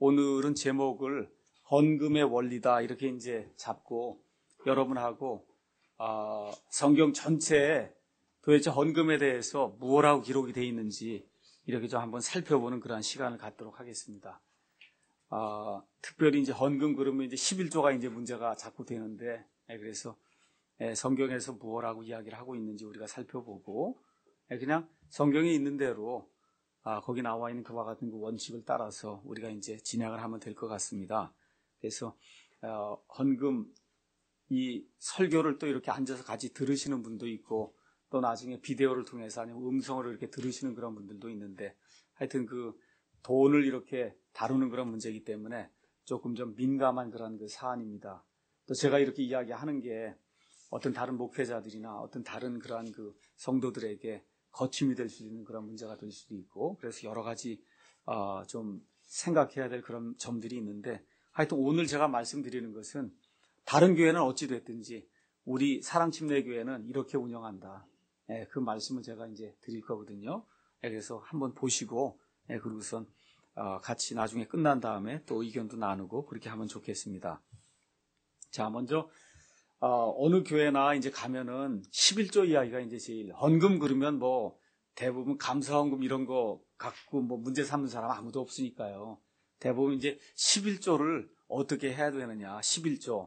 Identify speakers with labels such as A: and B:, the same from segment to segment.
A: 오늘은 제목을 헌금의 원리다 이렇게 이제 잡고 여러분하고 성경 전체에 도대체 헌금에 대해서 무엇라고 기록이 되어 있는지 이렇게 좀 한번 살펴보는 그런 시간을 갖도록 하겠습니다. 특별히 이제 헌금 그러면 이제 11조가 이제 문제가 자꾸 되는데, 그래서 성경에서 무엇라고 이야기를 하고 있는지 우리가 살펴보고, 그냥 성경에 있는 대로 거기 나와 있는 그와 같은 그 원칙을 따라서 우리가 이제 진행을 하면 될 것 같습니다. 그래서 헌금 이 설교를 또 이렇게 앉아서 같이 들으시는 분도 있고, 또 나중에 비디오를 통해서 아니면 음성으로 이렇게 들으시는 그런 분들도 있는데, 하여튼 그 돈을 이렇게 다루는 그런 문제이기 때문에 조금 좀 민감한 그런 그 사안입니다. 또 제가 이렇게 이야기하는 게 어떤 다른 목회자들이나 어떤 다른 그러한 그 성도들에게 거침이 될 수 있는 그런 문제가 될 수도 있고, 그래서 여러 가지 좀 생각해야 될 그런 점들이 있는데, 하여튼 오늘 제가 말씀드리는 것은 다른 교회는 어찌 됐든지 우리 사랑침례교회는 이렇게 운영한다. 그 말씀을 제가 이제 드릴 거거든요. 그래서 한번 보시고, 그리고선 같이 나중에 끝난 다음에 또 의견도 나누고 그렇게 하면 좋겠습니다. 자, 먼저 어느 교회나 이제 가면은 11조 이야기가 이제 제일, 헌금 그러면 뭐 대부분 감사헌금 이런 거 갖고 뭐 문제 삼는 사람 아무도 없으니까요. 대부분 이제 11조를 어떻게 해야 되느냐, 11조.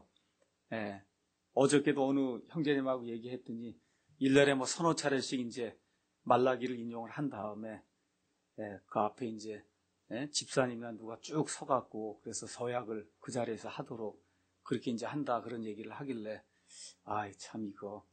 A: 어저께도 어느 형제님하고 얘기했더니 1년에 뭐 서너 차례씩 이제 말라기를 인용을 한 다음에 그 앞에 이제 집사님이나 누가 쭉 서갖고 그래서 서약을 그 자리에서 하도록 그렇게 이제 한다 그런 얘기를 하길래, 아이 참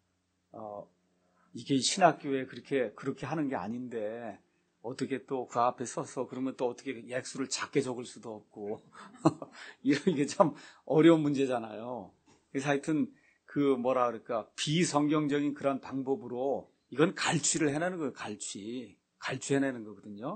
A: 이게 신학교에 그렇게 하는 게 아닌데 어떻게 또 그 앞에 서서 그러면 또 어떻게 액수를 작게 적을 수도 없고 이런 게 참 어려운 문제잖아요. 그래서 하여튼 그 뭐라 그럴까, 비성경적인 그런 방법으로 이건 갈취를 해내는 거예요. 갈취해내는 거거든요.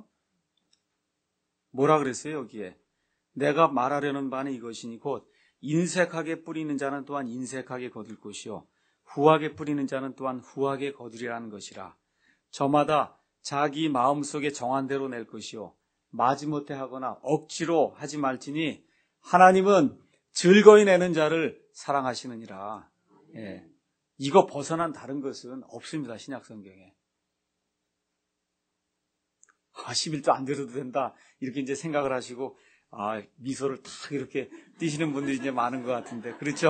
A: 뭐라 그랬어요 여기에? 내가 말하려는 바는 이것이니 곧 인색하게 뿌리는 자는 또한 인색하게 거둘 것이요 후하게 뿌리는 자는 또한 후하게 거두리라는 것이라. 저마다 자기 마음속에 정한 대로 낼 것이요 마지못해 하거나 억지로 하지 말지니 하나님은 즐거이 내는 자를 사랑하시느니라. 이거 벗어난 다른 것은 없습니다. 신약 성경에. 11조 안 드려도 된다 이렇게 이제 생각을 하시고 미소를 탁 이렇게 띄시는 분들이 이제 많은 것 같은데, 그렇죠?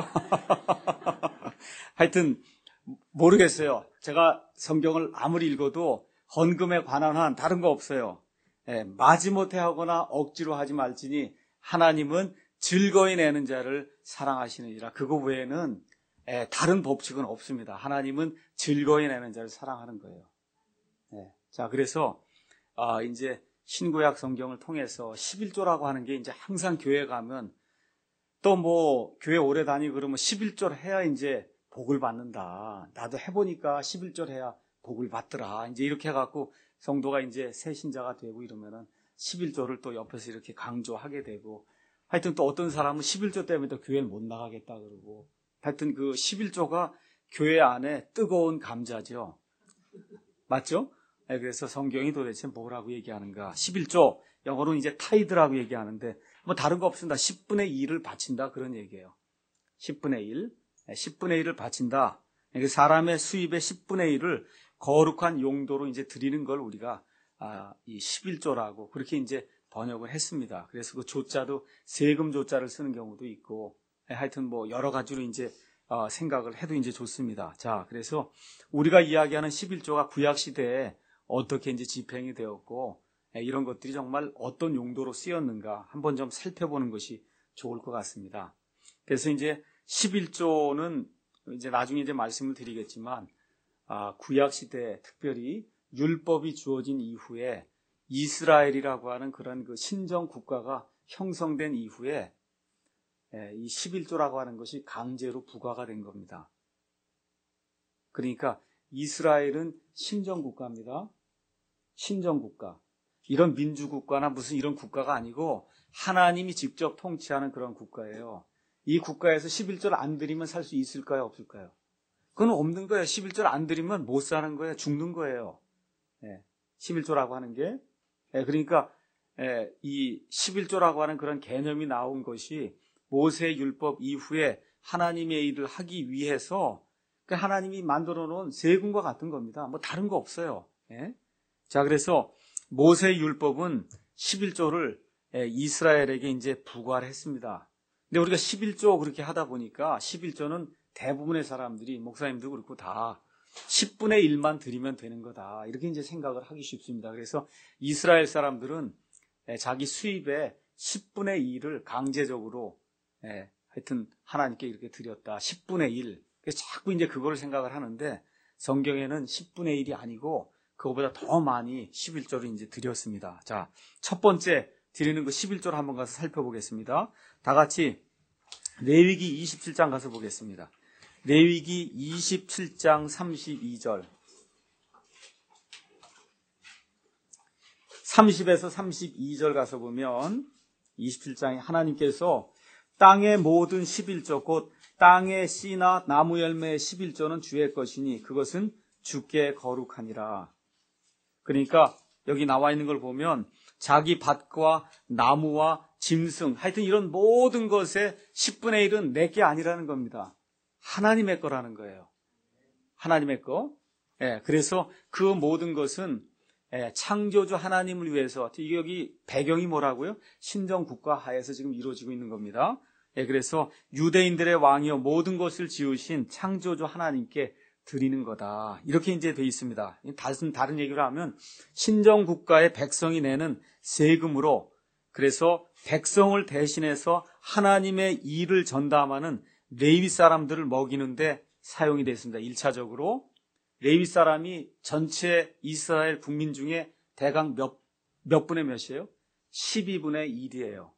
A: 하여튼 모르겠어요. 제가 성경을 아무리 읽어도 헌금에 관한 한 다른 거 없어요. 마지못해 하거나 억지로 하지 말지니 하나님은 즐거이 내는 자를 사랑하시느니라. 그거 외에는 다른 법칙은 없습니다. 하나님은 즐거이 내는 자를 사랑하는 거예요. 자, 그래서 이제 신구약 성경을 통해서 11조라고 하는 게 이제 항상 교회 가면 또 뭐 교회 오래 다니고 그러면 11조를 해야 이제 복을 받는다. 나도 해보니까 11조를 해야 복을 받더라. 이제 이렇게 해갖고 성도가 이제 새 신자가 되고 이러면은 11조를 또 옆에서 이렇게 강조하게 되고, 하여튼 또 어떤 사람은 11조 때문에 또 교회를 못 나가겠다 그러고, 하여튼 그 11조가 교회 안에 뜨거운 감자죠. 맞죠? 그래서 성경이 도대체 뭐라고 얘기하는가? 11조, 영어로는 이제 타이드라고 얘기하는데, 뭐 다른 거 없습니다. 10분의 2를 바친다 그런 얘기예요. 10분의 1. 10분의 1을 바친다. 사람의 수입의 10분의 1을 거룩한 용도로 이제 드리는 걸 우리가 이 11조라고 그렇게 이제 번역을 했습니다. 그래서 그 조자도 세금 조자를 쓰는 경우도 있고, 하여튼 뭐 여러 가지로 이제 생각을 해도 이제 좋습니다. 자, 그래서 우리가 이야기하는 11조가 구약 시대에 어떻게 이제 집행이 되었고, 이런 것들이 정말 어떤 용도로 쓰였는가 한번 좀 살펴보는 것이 좋을 것 같습니다. 그래서 이제 11조는 이제 나중에 이제 말씀을 드리겠지만, 구약 시대에 특별히 율법이 주어진 이후에 이스라엘이라고 하는 그런 그 신정 국가가 형성된 이후에 이 11조라고 하는 것이 강제로 부과가 된 겁니다. 그러니까 이스라엘은 신정국가입니다. 신정국가. 이런 민주국가나 무슨 이런 국가가 아니고 하나님이 직접 통치하는 그런 국가예요. 이 국가에서 11조를 안 드리면 살 수 있을까요? 없을까요? 그건 없는 거예요. 11조를 안 드리면 못 사는 거예요. 죽는 거예요. 11조라고 하는 게. 그러니까 이 11조라고 하는 그런 개념이 나온 것이 모세 율법 이후에 하나님의 일을 하기 위해서 하나님이 만들어 놓은 세금과 같은 겁니다. 뭐 다른 거 없어요. 예? 자, 그래서 모세 율법은 11조를 이스라엘에게 이제 부과를 했습니다. 근데 우리가 11조 그렇게 하다 보니까 11조는 대부분의 사람들이, 목사님도 그렇고 다 10분의 1만 드리면 되는 거다. 이렇게 이제 생각을 하기 쉽습니다. 그래서 이스라엘 사람들은 자기 수입의 10분의 1을 강제적으로 하여튼 하나님께 이렇게 드렸다. 10분의 1. 그래서 자꾸 이제 그거를 생각을 하는데 성경에는 10분의 1이 아니고 그거보다 더 많이 11조를 이제 드렸습니다. 자, 첫 번째 드리는 그 11조를 한번 가서 살펴보겠습니다. 다 같이 레위기 27장 가서 보겠습니다. 레위기 27장 32절. 30에서 32절 가서 보면 27장에 하나님께서 땅의 모든 11조 곧 땅의 씨나 나무 열매의 11조는 주의 것이니 그것은 주께 거룩하니라. 그러니까 여기 나와 있는 걸 보면 자기 밭과 나무와 짐승 하여튼 이런 모든 것의 10분의 1은 내게 아니라는 겁니다. 하나님의 거라는 거예요. 하나님의 거. 그래서 그 모든 것은 창조주 하나님을 위해서, 이게 여기 배경이 뭐라고요? 신정국가 하에서 지금 이루어지고 있는 겁니다. 그래서 유대인들의 왕이요 모든 것을 지으신 창조주 하나님께 드리는 거다. 이렇게 이제 돼 있습니다. 다른 얘기를 하면 신정국가의 백성이 내는 세금으로, 그래서 백성을 대신해서 하나님의 일을 전담하는 레위 사람들을 먹이는데 사용이 됐습니다. 1차적으로 레위 사람이 전체 이스라엘 국민 중에 대강 몇 분의 몇이에요? 12분의 1이에요.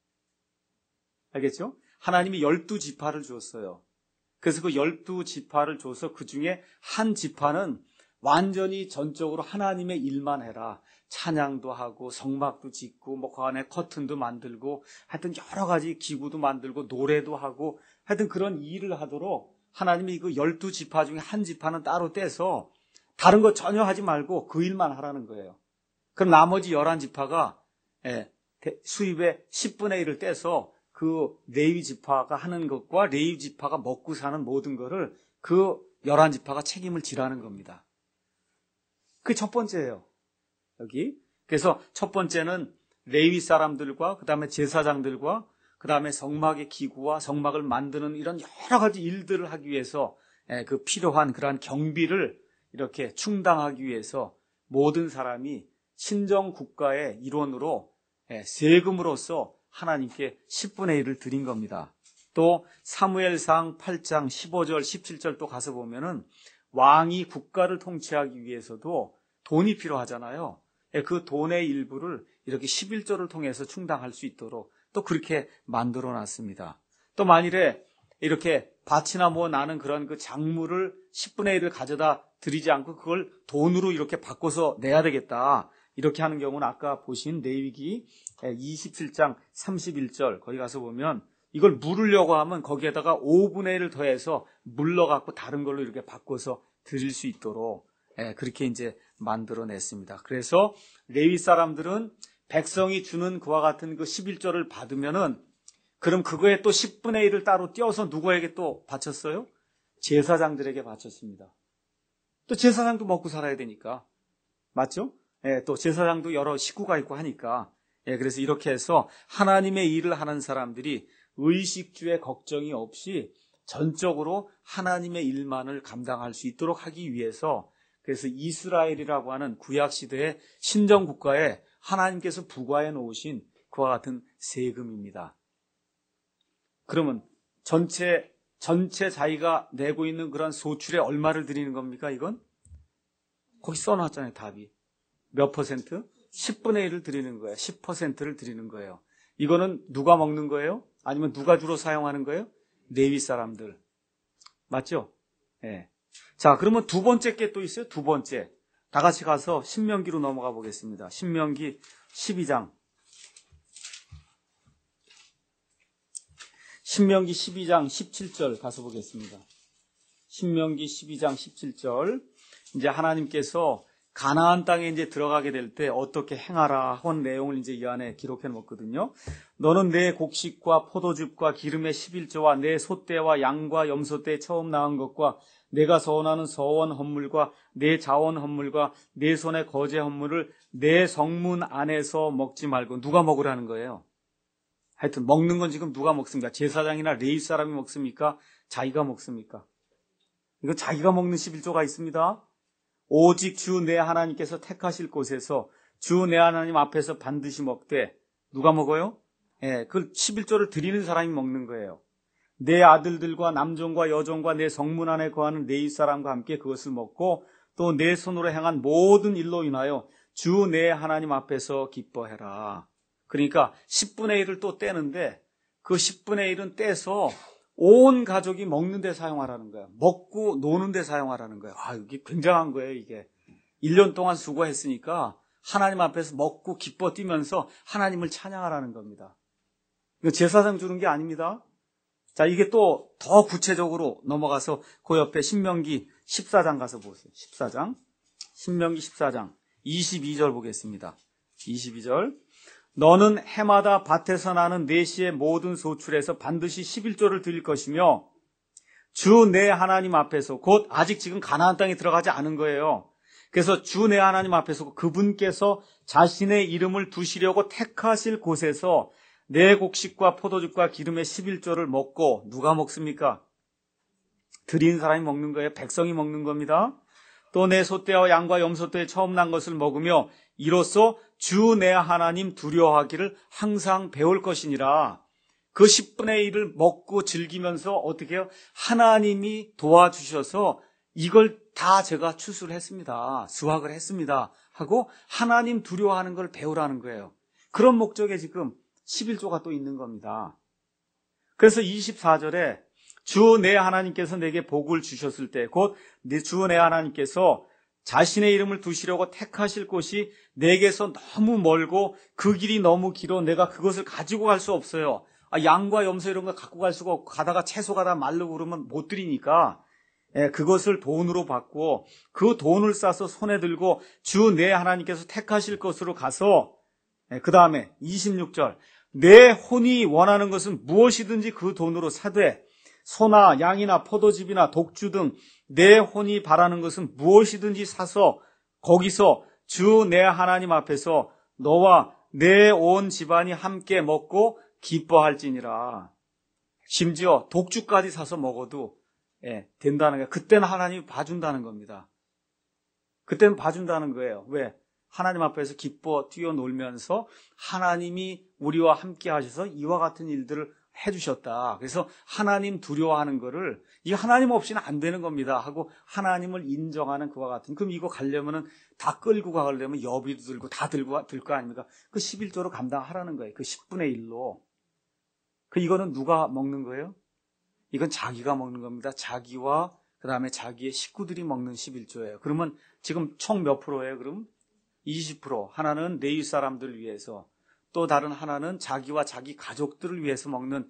A: 알겠죠? 하나님이 12지파를 주었어요. 그래서 그 12지파를 줘서 그 중에 한 지파는 완전히 전적으로 하나님의 일만 해라. 찬양도 하고 성막도 짓고 뭐 그 안에 커튼도 만들고 하여튼 여러 가지 기구도 만들고 노래도 하고 하여튼 그런 일을 하도록 하나님이 그 12지파 중에 한 지파는 따로 떼서 다른 거 전혀 하지 말고 그 일만 하라는 거예요. 그럼 나머지 11지파가 수입의 10분의 1을 떼서 그 레위 지파가 하는 것과 레위 지파가 먹고 사는 모든 거를 그 11지파가 책임을 지라는 겁니다. 그게 첫 번째예요. 여기. 그래서 첫 번째는 레위 사람들과 그다음에 제사장들과 그다음에 성막의 기구와 성막을 만드는 이런 여러 가지 일들을 하기 위해서 그 필요한 그러한 경비를 이렇게 충당하기 위해서 모든 사람이 신정 국가의 일원으로 세금으로서 하나님께 10분의 1을 드린 겁니다. 또 사무엘상 8장 15절 17절 또 가서 보면은 왕이 국가를 통치하기 위해서도 돈이 필요하잖아요. 그 돈의 일부를 이렇게 11조를 통해서 충당할 수 있도록 또 그렇게 만들어 놨습니다. 또 만일에 이렇게 밭이나 뭐 나는 그런 그 작물을 10분의 1을 가져다 드리지 않고 그걸 돈으로 이렇게 바꿔서 내야 되겠다. 이렇게 하는 경우는 아까 보신 레위기 27장 31절 거기 가서 보면 이걸 물으려고 하면 거기에다가 5분의 1을 더해서 물러갖고 다른 걸로 이렇게 바꿔서 드릴 수 있도록 그렇게 이제 만들어냈습니다. 그래서 레위 사람들은 백성이 주는 그와 같은 그 11조를 받으면은 그럼 그거에 또 10분의 1을 따로 떼어서 누구에게 또 바쳤어요? 제사장들에게 바쳤습니다. 또 제사장도 먹고 살아야 되니까. 맞죠? 또 제사장도 여러 식구가 있고 하니까. 그래서 이렇게 해서 하나님의 일을 하는 사람들이 의식주의 걱정이 없이 전적으로 하나님의 일만을 감당할 수 있도록 하기 위해서 그래서 이스라엘이라고 하는 구약시대의 신정국가에 하나님께서 부과해 놓으신 그와 같은 세금입니다. 그러면 전체 자기가 내고 있는 그런 소출에 얼마를 드리는 겁니까, 이건? 거기 써놨잖아요, 답이. 몇 퍼센트? 10분의 1을 드리는 거예요. 10%를 드리는 거예요. 이거는 누가 먹는 거예요? 아니면 누가 주로 사용하는 거예요? 레위 사람들. 맞죠? 자, 그러면 두 번째 게 또 있어요. 두 번째. 다 같이 가서 신명기로 넘어가 보겠습니다. 신명기 12장. 신명기 12장 17절 가서 보겠습니다. 신명기 12장 17절. 이제 하나님께서 가나안 땅에 이제 들어가게 될 때 어떻게 행하라 하는 내용을 이제 이 안에 기록해 놓거든요. 너는 내 곡식과 포도즙과 기름의 11조와 내 소떼와 양과 염소떼 처음 낳은 것과 내가 서원하는 서원 헌물과 내 자원 헌물과 내 손의 거제 헌물을 내 성문 안에서 먹지 말고. 누가 먹으라는 거예요? 하여튼 먹는 건 지금 누가 먹습니까? 제사장이나 레위 사람이 먹습니까? 자기가 먹습니까? 이거 자기가 먹는 11조가 있습니다. 오직 주 내 하나님께서 택하실 곳에서 주 내 하나님 앞에서 반드시 먹되. 누가 먹어요? 그 11조를 드리는 사람이 먹는 거예요. 내 아들들과 남종과 여종과 내 성문 안에 거하는 레위 사람과 함께 그것을 먹고 또 내 손으로 행한 모든 일로 인하여 주 내 하나님 앞에서 기뻐해라. 그러니까 10분의 1을 또 떼는데 그 10분의 1은 떼서 온 가족이 먹는 데 사용하라는 거예요. 먹고 노는 데 사용하라는 거예요. 이게 굉장한 거예요, 이게. 1년 동안 수고했으니까 하나님 앞에서 먹고 기뻐 뛰면서 하나님을 찬양하라는 겁니다. 이거 제사장 주는 게 아닙니다. 자, 이게 또 더 구체적으로 넘어가서 그 옆에 신명기 14장 가서 보세요. 14장. 신명기 14장 22절 보겠습니다. 22절. 너는 해마다 밭에서 나는 내시의 모든 소출에서 반드시 11조를 드릴 것이며 주 내 하나님 앞에서, 곧 아직 지금 가나안 땅에 들어가지 않은 거예요. 그래서 주 내 하나님 앞에서 그분께서 자신의 이름을 두시려고 택하실 곳에서 내 곡식과 포도즙과 기름의 11조를 먹고. 누가 먹습니까? 드린 사람이 먹는 거예요. 백성이 먹는 겁니다. 또 내 소떼와 양과 염소떼에 처음 난 것을 먹으며 이로써 주 내 하나님 두려워하기를 항상 배울 것이니라. 그 10분의 1을 먹고 즐기면서 어떻게 해요? 하나님이 도와주셔서 이걸 다 제가 추수를 했습니다. 수확을 했습니다. 하고 하나님 두려워하는 걸 배우라는 거예요. 그런 목적에 지금 11조가 또 있는 겁니다. 그래서 24절에 주 내 하나님께서 내게 복을 주셨을 때, 곧 주 내 하나님께서 자신의 이름을 두시려고 택하실 곳이 내게서 너무 멀고 그 길이 너무 길어 내가 그것을 가지고 갈 수 없어요. 양과 염소 이런 거 갖고 갈 수가 없고 가다가 채소가 다 마르고 그러면 못 드리니까 그것을 돈으로 받고 그 돈을 싸서 손에 들고 주 내 하나님께서 택하실 곳으로 가서, 그 다음에 26절, 내 혼이 원하는 것은 무엇이든지 그 돈으로 사되 소나 양이나 포도즙이나 독주 등 내 혼이 바라는 것은 무엇이든지 사서 거기서 주 내 하나님 앞에서 너와 내 온 집안이 함께 먹고 기뻐할지니라. 심지어 독주까지 사서 먹어도 된다는 거예요. 그때는 하나님이 봐준다는 겁니다. 그때는 봐준다는 거예요. 왜? 하나님 앞에서 기뻐 뛰어놀면서 하나님이 우리와 함께 하셔서 이와 같은 일들을 해주셨다. 그래서 하나님 두려워하는 거를, 이 하나님 없이는 안 되는 겁니다 하고 하나님을 인정하는 그와 같은. 그럼 이거 가려면은 다 끌고 가려면 여비도 들고 다 들 거 아닙니까? 그 11조로 감당하라는 거예요. 그 10분의 1로. 이거는 누가 먹는 거예요? 이건 자기가 먹는 겁니다. 자기와 그 다음에 자기의 식구들이 먹는 11조예요. 그러면 지금 총 몇 프로예요? 그럼 20%. 하나는 레위 사람들을 위해서, 또 다른 하나는 자기와 자기 가족들을 위해서 먹는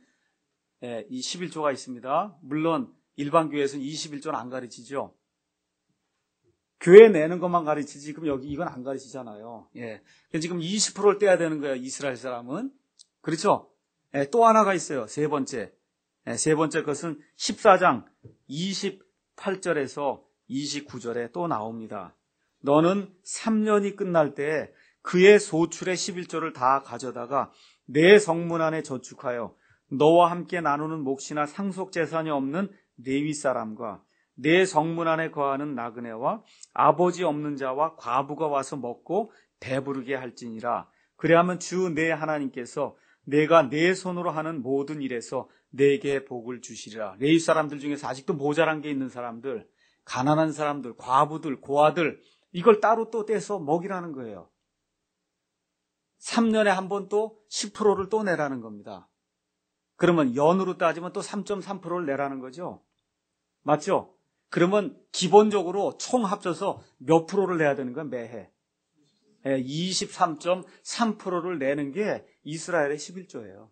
A: 이 11조가 있습니다. 물론 일반 교회에서는 21조는 안 가르치죠. 교회 내는 것만 가르치지 지금 여기 이건 안 가르치잖아요. 지금 20%를 떼야 되는 거예요. 이스라엘 사람은. 그렇죠? 또 하나가 있어요. 세 번째 것은 14장 28절에서 29절에 또 나옵니다. 너는 3년이 끝날 때 그의 소출의 11조를 다 가져다가 내 성문 안에 저축하여 너와 함께 나누는 몫이나 상속 재산이 없는 레위 사람과 내 성문 안에 거하는 나그네와 아버지 없는 자와 과부가 와서 먹고 배부르게 할지니라. 그래야면 주 내 하나님께서 내가 내 손으로 하는 모든 일에서 내게 복을 주시리라. 레위 사람들 중에서 아직도 모자란 게 있는 사람들, 가난한 사람들, 과부들, 고아들, 이걸 따로 또 떼서 먹이라는 거예요. 3년에 한 번 또 10%를 또 내라는 겁니다. 그러면 연으로 따지면 또 3.3%를 내라는 거죠. 맞죠? 그러면 기본적으로 총 합쳐서 몇 프로를 내야 되는 거야, 매해? 23.3%를 내는 게 이스라엘의 11조예요.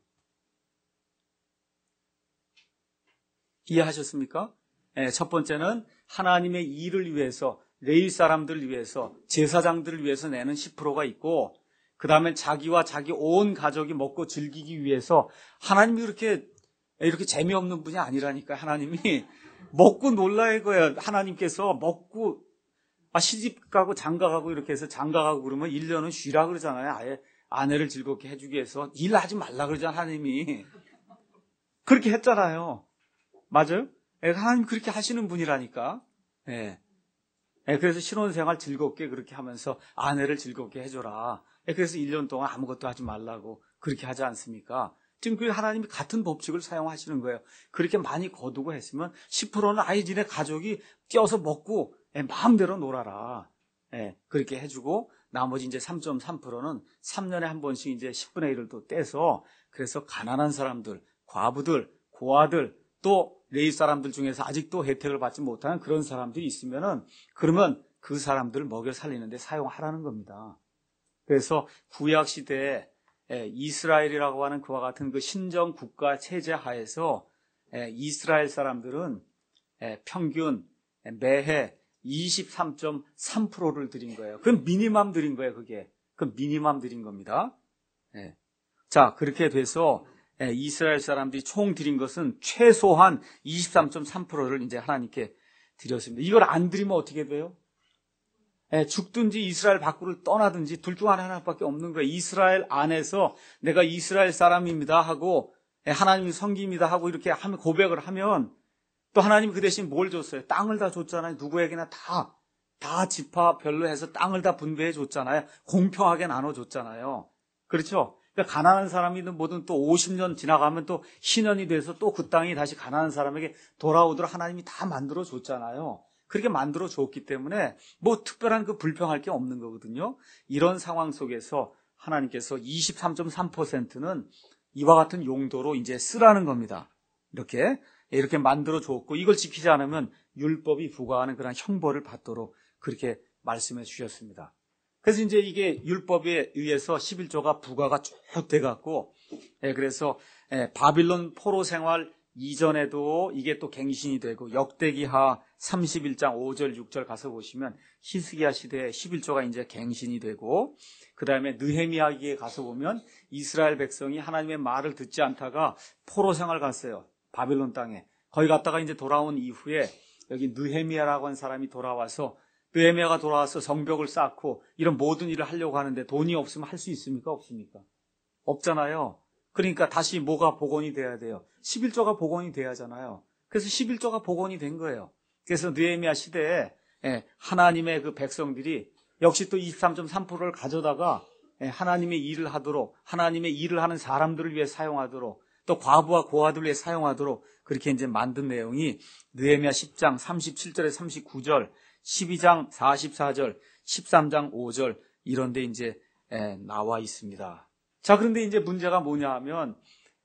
A: 이해하셨습니까? 첫 번째는 하나님의 일을 위해서 레위 사람들을 위해서, 제사장들을 위해서 내는 10%가 있고, 그 다음에 자기와 자기 온 가족이 먹고 즐기기 위해서 하나님이 이렇게 재미없는 분이 아니라니까. 하나님이 먹고 놀라 이거예요. 하나님께서 먹고 시집 가고 장가 가고 이렇게 해서 장가 가고 그러면 1년은 쉬라 그러잖아요. 아예 아내를 즐겁게 해주기 위해서 일하지 말라 그러잖아요. 하나님이 그렇게 했잖아요. 맞아요? 하나님 그렇게 하시는 분이라니까. 예. 그래서 신혼생활 즐겁게 그렇게 하면서 아내를 즐겁게 해줘라. 그래서 1년 동안 아무것도 하지 말라고 그렇게 하지 않습니까? 지금 그 하나님이 같은 법칙을 사용하시는 거예요. 그렇게 많이 거두고 했으면 10%는 아예 지네 가족이 뛰어서 먹고 마음대로 놀아라. 그렇게 해주고 나머지 이제 3.3%는 3년에 한 번씩 이제 10분의 1을 또 떼서 그래서 가난한 사람들, 과부들, 고아들 또 레위 사람들 중에서 아직도 혜택을 받지 못하는 그런 사람들이 있으면은 그러면 그 사람들을 먹여 살리는데 사용하라는 겁니다. 그래서 구약 시대에 이스라엘이라고 하는 그와 같은 그 신정 국가 체제 하에서 이스라엘 사람들은 평균 매해 23.3%를 드린 거예요. 그건 미니멈 드린 거예요, 그게. 그건 미니멈 드린 겁니다. 자, 그렇게 돼서 이스라엘 사람들이 총 드린 것은 최소한 23.3%를 이제 하나님께 드렸습니다. 이걸 안 드리면 어떻게 돼요? 죽든지 이스라엘 밖으로 떠나든지 둘 중 하나밖에 없는 거예요. 이스라엘 안에서 내가 이스라엘 사람입니다 하고 하나님 섬깁니다 하고 이렇게 하면 고백을 하면 또 하나님이 그 대신 뭘 줬어요? 땅을 다 줬잖아요. 누구에게나 다 지파별로 해서 땅을 다 분배해 줬잖아요. 공평하게 나눠줬잖아요. 그렇죠? 그러니까 가난한 사람이든 뭐든 또 50년 지나가면 또 신년이 돼서 또 그 땅이 다시 가난한 사람에게 돌아오도록 하나님이 다 만들어 줬잖아요. 그렇게 만들어 줬기 때문에 뭐 특별한 그 불평할 게 없는 거거든요. 이런 상황 속에서 하나님께서 23.3%는 이와 같은 용도로 이제 쓰라는 겁니다. 이렇게 만들어 줬고 이걸 지키지 않으면 율법이 부과하는 그런 형벌을 받도록 그렇게 말씀해 주셨습니다. 그래서 이제 이게 율법에 의해서 11조가 부과가 쭉 돼갖고 그래서 바빌론 포로 생활 이전에도 이게 또 갱신이 되고 역대기하 31장 5절 6절 가서 보시면 히스기야 시대에 11조가 이제 갱신이 되고 그 다음에 느헤미야기에 가서 보면 이스라엘 백성이 하나님의 말을 듣지 않다가 포로 생활 갔어요. 바빌론 땅에. 거기 갔다가 이제 돌아온 이후에 여기 느헤미야라고 하는 사람이 돌아와서 느헤미야가 돌아와서 성벽을 쌓고 이런 모든 일을 하려고 하는데 돈이 없으면 할 수 있습니까? 없습니까? 없잖아요. 그러니까 다시 뭐가 복원이 돼야 돼요? 11조가 복원이 돼야 하잖아요. 그래서 11조가 복원이 된 거예요. 그래서 느헤미야 시대에 하나님의 그 백성들이 역시 또 23.3%를 가져다가 하나님의 일을 하도록 하나님의 일을 하는 사람들을 위해 사용하도록 또 과부와 고아들을 위해 사용하도록 그렇게 이제 만든 내용이 느헤미야 10장 37절에 39절 12장 44절 13장 5절 이런 데 이제 나와 있습니다. 자, 그런데 이제 문제가 뭐냐 하면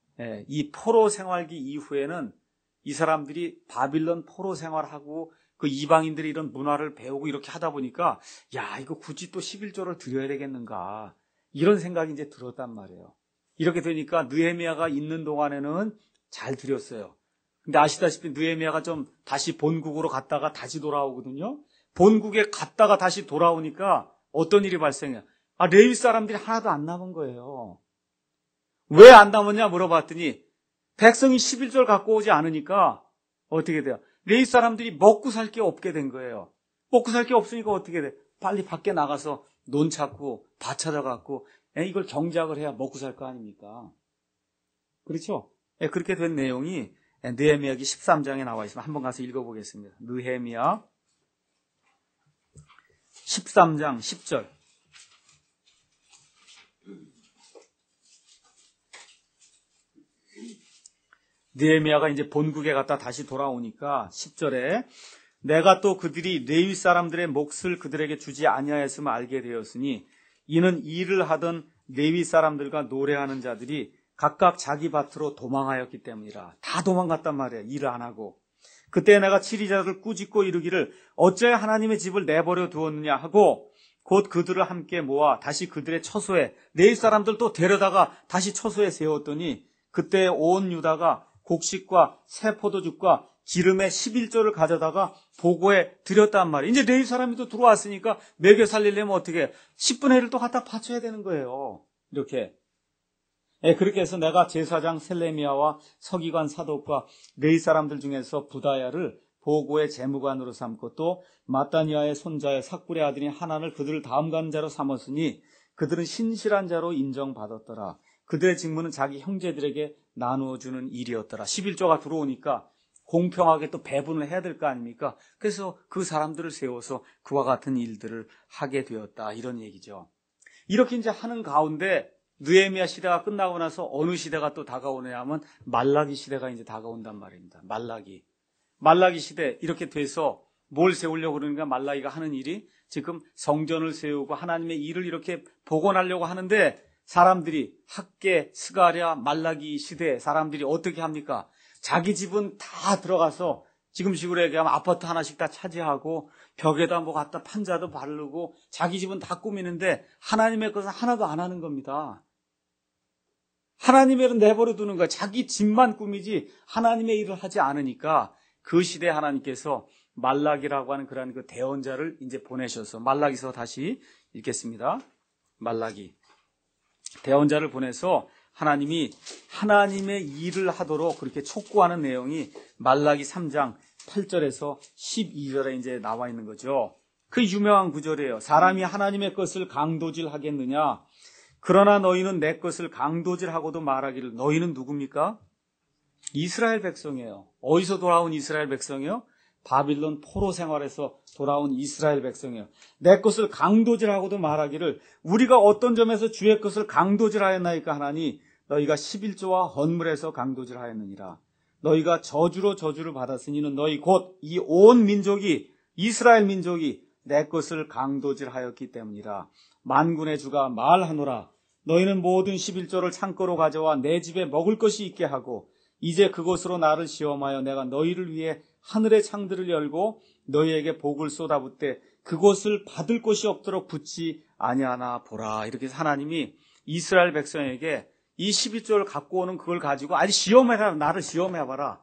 A: 이 포로 생활기 이후에는 이 사람들이 바빌론 포로 생활하고 그 이방인들이 이런 문화를 배우고 이렇게 하다 보니까 야, 이거 굳이 또 11조를 드려야 되겠는가 이런 생각이 이제 들었단 말이에요. 이렇게 되니까 느헤미야가 있는 동안에는 잘 드렸어요. 근데 아시다시피 느헤미야가 좀 다시 본국으로 갔다가 다시 돌아오거든요. 본국에 갔다가 다시 돌아오니까 어떤 일이 발생해요? 레위 사람들이 하나도 안 남은 거예요. 왜 안 남았냐 물어봤더니 백성이 11조를 갖고 오지 않으니까 어떻게 돼요? 레위 사람들이 먹고 살 게 없게 된 거예요. 먹고 살 게 없으니까 어떻게 돼? 빨리 밖에 나가서 논 찾고 밭 찾아갖고 이걸 경작을 해야 먹고 살 거 아닙니까? 그렇죠? 그렇게 된 내용이 느헤미야기 13장에 나와 있으면 한번 가서 읽어보겠습니다. 느헤미야 13장 10절. 느헤미야가 이제 본국에 갔다 다시 돌아오니까 10절에 내가 또 그들이 레위 사람들의 몫을 그들에게 주지 아니하였음을 알게 되었으니 이는 일을 하던 레위 사람들과 노래하는 자들이 각각 자기 밭으로 도망하였기 때문이라. 다 도망갔단 말이에요. 일을 안 하고. 그때 내가 치리자를 꾸짖고 이르기를 어찌하여 하나님의 집을 내버려 두었느냐 하고 곧 그들을 함께 모아 다시 그들의 처소에 레위 사람들도 데려다가 다시 처소에 세웠더니 그때 온 유다가 곡식과 새 포도죽과 기름에 11조를 가져다가 보고에 드렸단 말이에요. 이제 레위 사람이 또 들어왔으니까 먹여 살리려면 어떻게 10분의 1을 또 갖다 바쳐야 되는 거예요. 이렇게. 그렇게 해서 내가 제사장 셀레미야와 서기관 사독과 레위 사람들 중에서 부다야를 보고의 재무관으로 삼고 또 마따니아의 손자의 삭불의 아들이 하난을 그들을 다음간 자로 삼았으니 그들은 신실한 자로 인정받았더라. 그들의 직무는 자기 형제들에게 나누어주는 일이었더라. 11조가 들어오니까 공평하게 또 배분을 해야 될 거 아닙니까? 그래서 그 사람들을 세워서 그와 같은 일들을 하게 되었다. 이런 얘기죠. 이렇게 이제 하는 가운데 느헤미야 시대가 끝나고 나서 어느 시대가 또 다가오냐 하면 말라기 시대가 이제 다가온단 말입니다. 말라기 시대 이렇게 돼서 뭘 세우려고 그러니까 말라기가 하는 일이 지금 성전을 세우고 하나님의 일을 이렇게 복원하려고 하는데 사람들이 학계, 스가랴, 말라기 시대 사람들이 어떻게 합니까? 자기 집은 다 들어가서 지금식으로 얘기하면 아파트 하나씩 다 차지하고 벽에다 뭐 갖다 판자도 바르고 자기 집은 다 꾸미는데 하나님의 것은 하나도 안 하는 겁니다. 하나님의 일은 내버려 두는 거야. 자기 집만 꾸미지 하나님의 일을 하지 않으니까 그 시대에 하나님께서 말라기라고 하는 그런 그 대언자를 이제 보내셔서 말라기서 다시 읽겠습니다. 말라기. 대언자를 보내서 하나님이 하나님의 일을 하도록 그렇게 촉구하는 내용이 말라기 3장 8절에서 12절에 이제 나와 있는 거죠. 그 유명한 구절이에요. 사람이 하나님의 것을 강도질하겠느냐? 그러나 너희는 내 것을 강도질하고도 말하기를 너희는 누굽니까? 이스라엘 백성이에요. 어디서 돌아온 이스라엘 백성이요? 바빌론 포로 생활에서 돌아온 이스라엘 백성이에요. 내 것을 강도질하고도 말하기를 우리가 어떤 점에서 주의 것을 강도질하였나이까 하나니 너희가 11조와 헌물에서 강도질하였느니라. 너희가 저주로 저주를 받았으니는 너희 곧 이 온 민족이 이스라엘 민족이 내 것을 강도질하였기 때문이라. 만군의 주가 말하노라. 너희는 모든 11조를 창고로 가져와 내 집에 먹을 것이 있게 하고 이제 그곳으로 나를 시험하여 내가 너희를 위해 하늘의 창들을 열고 너희에게 복을 쏟아붓되 그곳을 받을 곳이 없도록 붙지 아니하나 보라. 이렇게 하나님이 이스라엘 백성에게 이 11조를 갖고 오는 그걸 가지고 아니 시험해라. 나를 시험해봐라.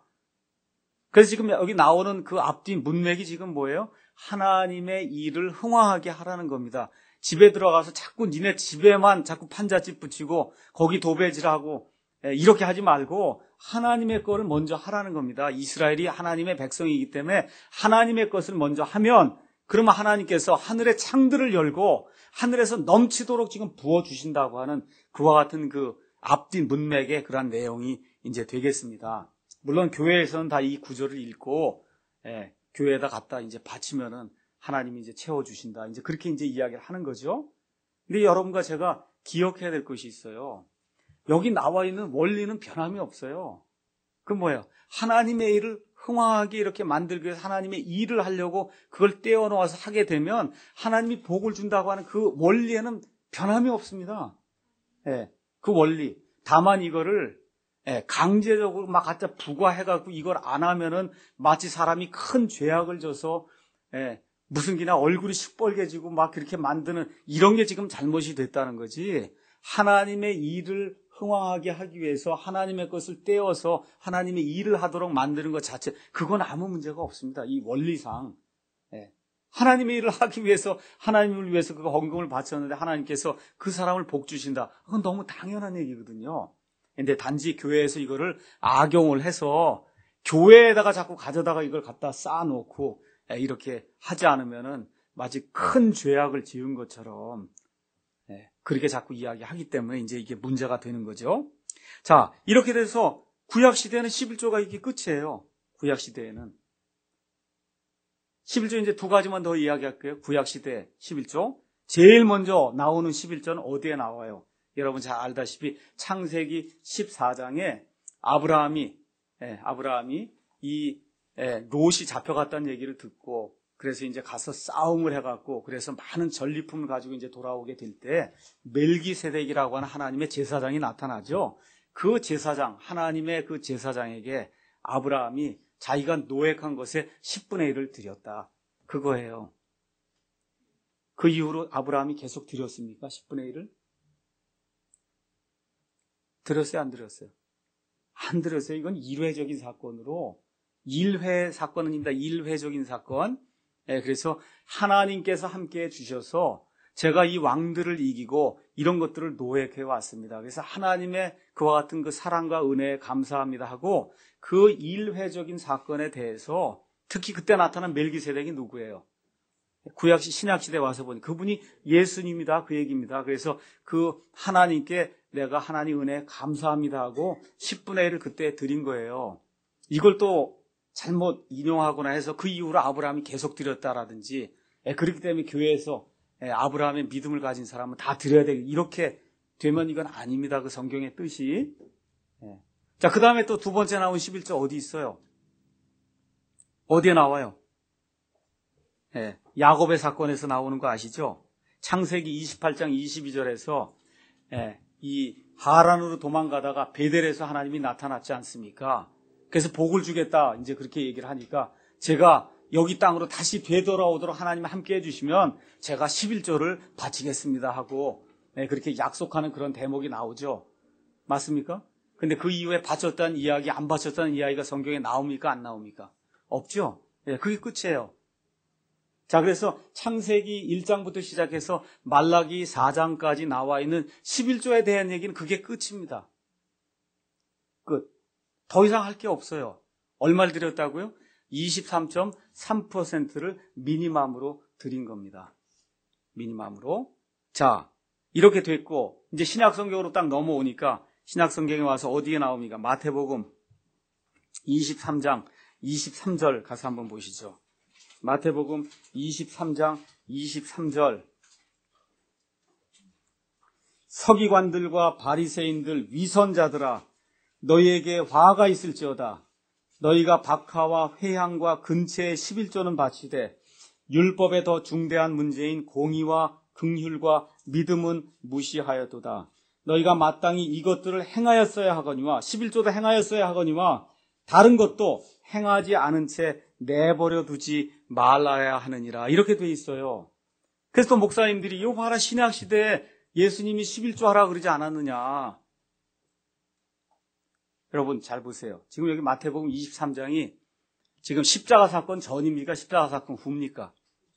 A: 그래서 지금 여기 나오는 그 앞뒤 문맥이 지금 뭐예요? 하나님의 일을 흥왕하게 하라는 겁니다. 집에 들어가서 자꾸 니네 집에만 자꾸 판잣집 붙이고 거기 도배질하고 이렇게 하지 말고 하나님의 거를 먼저 하라는 겁니다. 이스라엘이 하나님의 백성이기 때문에 하나님의 것을 먼저 하면 그러면 하나님께서 하늘의 창들을 열고 하늘에서 넘치도록 지금 부어주신다고 하는 그와 같은 그 앞뒤 문맥의 그런 내용이 이제 되겠습니다. 물론 교회에서는 다 이 구절을 읽고 교회에다 갖다 이제 바치면은 하나님이 이제 채워주신다. 이제 그렇게 이제 이야기를 하는 거죠. 근데 여러분과 제가 기억해야 될 것이 있어요. 여기 나와 있는 원리는 변함이 없어요. 그 뭐예요? 하나님의 일을 흥왕하게 이렇게 만들기 위해서 하나님의 일을 하려고 그걸 떼어놓아서 하게 되면 하나님이 복을 준다고 하는 그 원리에는 변함이 없습니다. 그 원리. 다만 이거를 강제적으로 막 갖다 부과해갖고 이걸 안 하면은 마치 사람이 큰 죄악을 져서 무슨 기나 얼굴이 시뻘개지고 막 그렇게 만드는 이런 게 지금 잘못이 됐다는 거지. 하나님의 일을 흥왕하게 하기 위해서 하나님의 것을 떼어서 하나님의 일을 하도록 만드는 것 자체 그건 아무 문제가 없습니다. 이 원리상 하나님의 일을 하기 위해서 하나님을 위해서 그 헌금을 바쳤는데 하나님께서 그 사람을 복 주신다. 그건 너무 당연한 얘기거든요. 근데 단지 교회에서 이거를 악용을 해서 교회에다가 자꾸 가져다가 이걸 갖다 쌓아놓고 이렇게 하지 않으면은 마치 큰 죄악을 지은 것처럼 그렇게 자꾸 이야기하기 때문에 이제 이게 문제가 되는 거죠. 자, 이렇게 돼서 구약시대에는 11조가 이게 끝이에요. 구약시대에는. 11조 이제 두 가지만 더 이야기할게요. 구약시대 11조. 제일 먼저 나오는 11조는 어디에 나와요? 여러분 잘 알다시피 창세기 14장에 아브라함이 이 롯이 잡혀갔다는 얘기를 듣고 그래서 이제 가서 싸움을 해갖고 그래서 많은 전리품을 가지고 이제 돌아오게 될 때 멜기세덱이라고 하는 하나님의 제사장이 나타나죠. 그 제사장, 하나님의 그 제사장에게 아브라함이 자기가 노획한 것에 10분의 1을 드렸다. 그거예요. 그 이후로 아브라함이 계속 드렸습니까? 10분의 1을? 드렸어요? 안 드렸어요? 안 드렸어요. 이건 일회적인 사건으로 일회 사건입니다. 일회적인 사건. 그래서 하나님께서 함께 해주셔서 제가 이 왕들을 이기고 이런 것들을 노획해 왔습니다. 그래서 하나님의 그와 같은 그 사랑과 은혜에 감사합니다 하고 그 일회적인 사건에 대해서 특히 그때 나타난 멜기세덱이 누구예요? 구약시 신약시대에 와서 보니 그분이 예수님이다 그 얘기입니다. 그래서 그 하나님께 내가 하나님 은혜에 감사합니다 하고 10분의 1을 그때 드린 거예요. 이걸 또 잘못 인용하거나 해서 그 이후로 아브라함이 계속 드렸다라든지 그렇기 때문에 교회에서 아브라함의 믿음을 가진 사람은 다 드려야 되고 이렇게 되면 이건 아닙니다. 그 성경의 뜻이. 자, 그 다음에 또 두 번째 나온 11조 어디 있어요? 어디에 나와요? 야곱의 사건에서 나오는 거 아시죠? 창세기 28장 22절에서 이 하란으로 도망가다가 베델에서 하나님이 나타났지 않습니까? 그래서 복을 주겠다 이제 그렇게 얘기를 하니까 제가 여기 땅으로 다시 되돌아오도록 하나님이 함께 해주시면 제가 11조를 바치겠습니다 하고 그렇게 약속하는 그런 대목이 나오죠. 맞습니까? 근데 그 이후에 바쳤다는 이야기, 안 바쳤다는 이야기가 성경에 나옵니까? 안 나옵니까? 없죠? 그게 끝이에요. 자, 그래서 창세기 1장부터 시작해서 말라기 4장까지 나와 있는 11조에 대한 얘기는 그게 끝입니다. 끝. 더 이상 할 게 없어요. 얼마를 드렸다고요? 23.3%를 미니멈으로 드린 겁니다. 미니멈으로. 자, 이렇게 됐고 이제 신약성경으로 딱 넘어오니까 신약성경에 와서 어디에 나옵니까? 마태복음 23장 23절 가서 한번 보시죠. 마태복음 23장 23절 서기관들과 바리새인들 위선자들아 너희에게 화가 있을지어다. 너희가 박하와 회향과 근체의 11조는 바치되 율법에 더 중대한 문제인 공의와 긍휼과 믿음은 무시하여도다. 너희가 마땅히 이것들을 행하였어야 하거니와 11조도 행하였어야 하거니와 다른 것도 행하지 않은 채 내버려 두지 말아야 하느니라. 이렇게 돼 있어요. 그래서 또 목사님들이 이거 봐라 신약시대에 예수님이 11조 하라 그러지 않았느냐. 여러분 잘 보세요. 지금 여기 마태복음 23장이 지금 십자가 사건 전입니까? 십자가 사건 후입니까?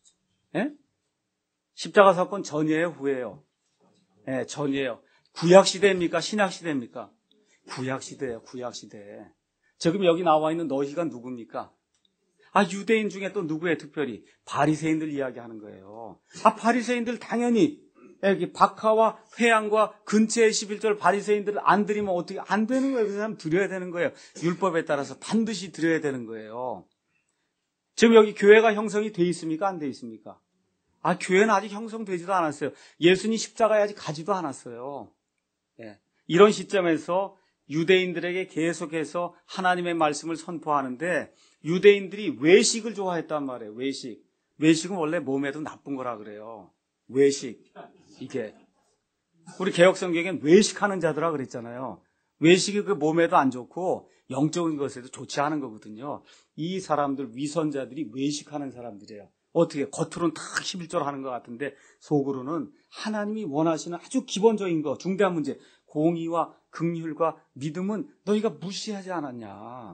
A: 십자가 사건 전이에요? 후예요? 전이에요. 구약시대입니까? 신약시대입니까? 구약시대예요. 구약시대. 지금 여기 나와 있는 너희가 누굽니까? 유대인 중에 또 누구예요? 특별히 바리새인들 이야기하는 거예요. 바리새인들 당연히 여기 박하와 회향과 근체의 11절 바리새인들을 안 드리면 어떻게 안 되는 거예요. 그 사람 드려야 되는 거예요. 율법에 따라서 반드시 드려야 되는 거예요. 지금 여기 교회가 형성이 돼 있습니까? 안 돼 있습니까? 교회는 아직 형성되지도 않았어요. 예수님 십자가에 아직 가지도 않았어요. 이런 시점에서 유대인들에게 계속해서 하나님의 말씀을 선포하는데 유대인들이 외식을 좋아했단 말이에요. 외식은 원래 몸에도 나쁜 거라 그래요. 외식. 이게 우리 개혁성경엔 외식하는 자들아 그랬잖아요. 외식이 그 몸에도 안 좋고 영적인 것에도 좋지 않은 거거든요. 이 사람들 위선자들이 외식하는 사람들이에요. 어떻게 겉으로는 다 11조를 하는 것 같은데 속으로는 하나님이 원하시는 아주 기본적인 거 중대한 문제 공의와 긍휼과 믿음은 너희가 무시하지 않았냐.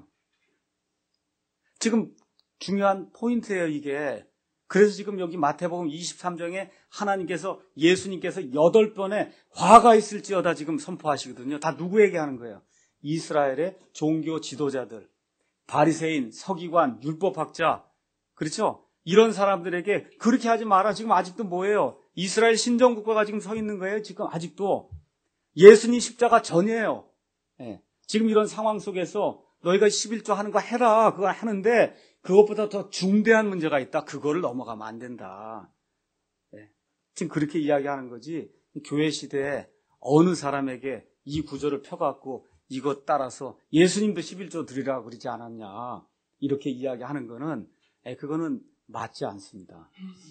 A: 지금 중요한 포인트예요 이게. 그래서 지금 여기 마태복음 23장에 하나님께서 예수님께서 8번의 화가 있을지어다 지금 선포하시거든요. 다 누구에게 하는 거예요? 이스라엘의 종교 지도자들, 바리새인, 서기관, 율법학자, 그렇죠? 이런 사람들에게 그렇게 하지 마라. 지금 아직도 뭐예요? 이스라엘 신정국가가 지금 서 있는 거예요. 지금 아직도 예수님 십자가 전이에요. 지금 이런 상황 속에서 너희가 11조 하는 거 해라. 그거 하는데 그것보다 더 중대한 문제가 있다. 그거를 넘어가면 안 된다. 지금 그렇게 이야기하는 거지. 교회 시대에 어느 사람에게 이 구절을 펴갖고 이것 따라서 예수님도 11조 드리라고 그러지 않았냐. 이렇게 이야기하는 거는 그거는 맞지 않습니다.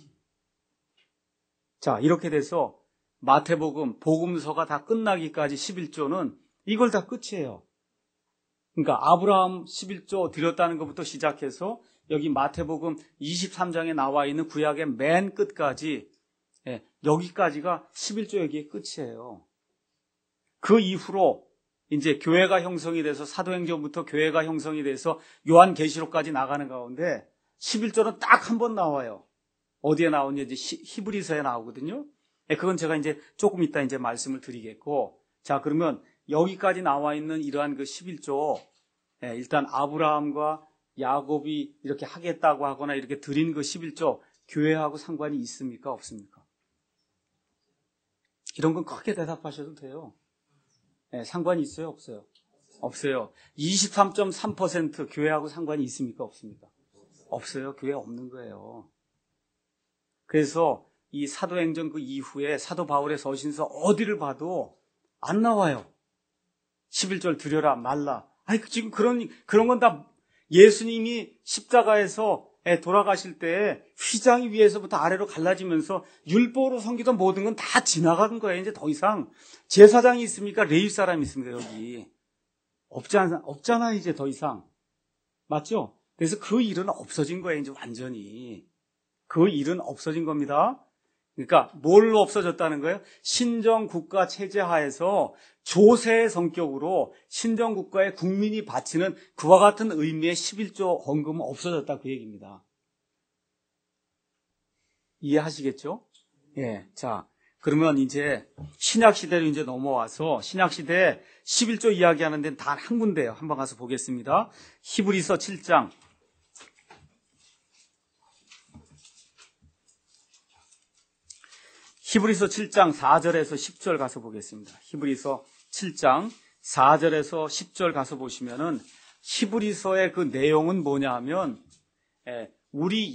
A: 자, 이렇게 돼서 마태복음, 복음서가 다 끝나기까지 11조는 이걸 다 끝이에요. 그러니까 아브라함 11조 드렸다는 것부터 시작해서 여기 마태복음 23장에 나와 있는 구약의 맨 끝까지 여기까지가 11조 얘기의 끝이에요. 그 이후로 이제 교회가 형성이 돼서 사도행전부터 교회가 형성이 돼서 요한계시록까지 나가는 가운데 11조는 딱 한 번 나와요. 어디에 나오냐 이제 히브리서에 나오거든요. 그건 제가 이제 조금 이따 이제 말씀을 드리겠고, 자 그러면 여기까지 나와 있는 이러한 그 11조, 일단 아브라함과 야곱이 이렇게 하겠다고 하거나 이렇게 드린 그 11조 교회하고 상관이 있습니까? 없습니까? 이런 건 크게 대답하셔도 돼요. 상관이 있어요? 없어요? 없어요. 23.3% 교회하고 상관이 있습니까? 없습니까? 없어요. 교회 없는 거예요. 그래서 이 사도행전 그 이후에 사도 바울의 서신서 어디를 봐도 안 나와요. 11절 드려라 말라. 아니 지금 그런 건 다 예수님이 십자가에서 돌아가실 때 휘장이 위에서부터 아래로 갈라지면서 율법으로 섬기던 모든 건 다 지나간 거예요. 이제 더 이상 제사장이 있습니까? 레위 사람이 있습니까? 여기 없잖아 이제 더 이상. 맞죠? 그래서 그 일은 없어진 거예요. 이제 완전히 그 일은 없어진 겁니다. 그러니까 뭘로 없어졌다는 거예요? 신정국가 체제 하에서 조세의 성격으로 신정국가의 국민이 바치는 그와 같은 의미의 11조 헌금은 없어졌다 그 얘기입니다. 이해하시겠죠? 예. 자, 그러면 이제 신약시대로 이제 넘어와서 신약시대 11조 이야기하는 데는 단 한 군데예요. 한번 가서 보겠습니다. 히브리서 7장. 히브리서 7장 4절에서 10절 가서 보겠습니다. 히브리서 7장 4절에서 10절 가서 보시면은 히브리서의 그 내용은 뭐냐 하면 우리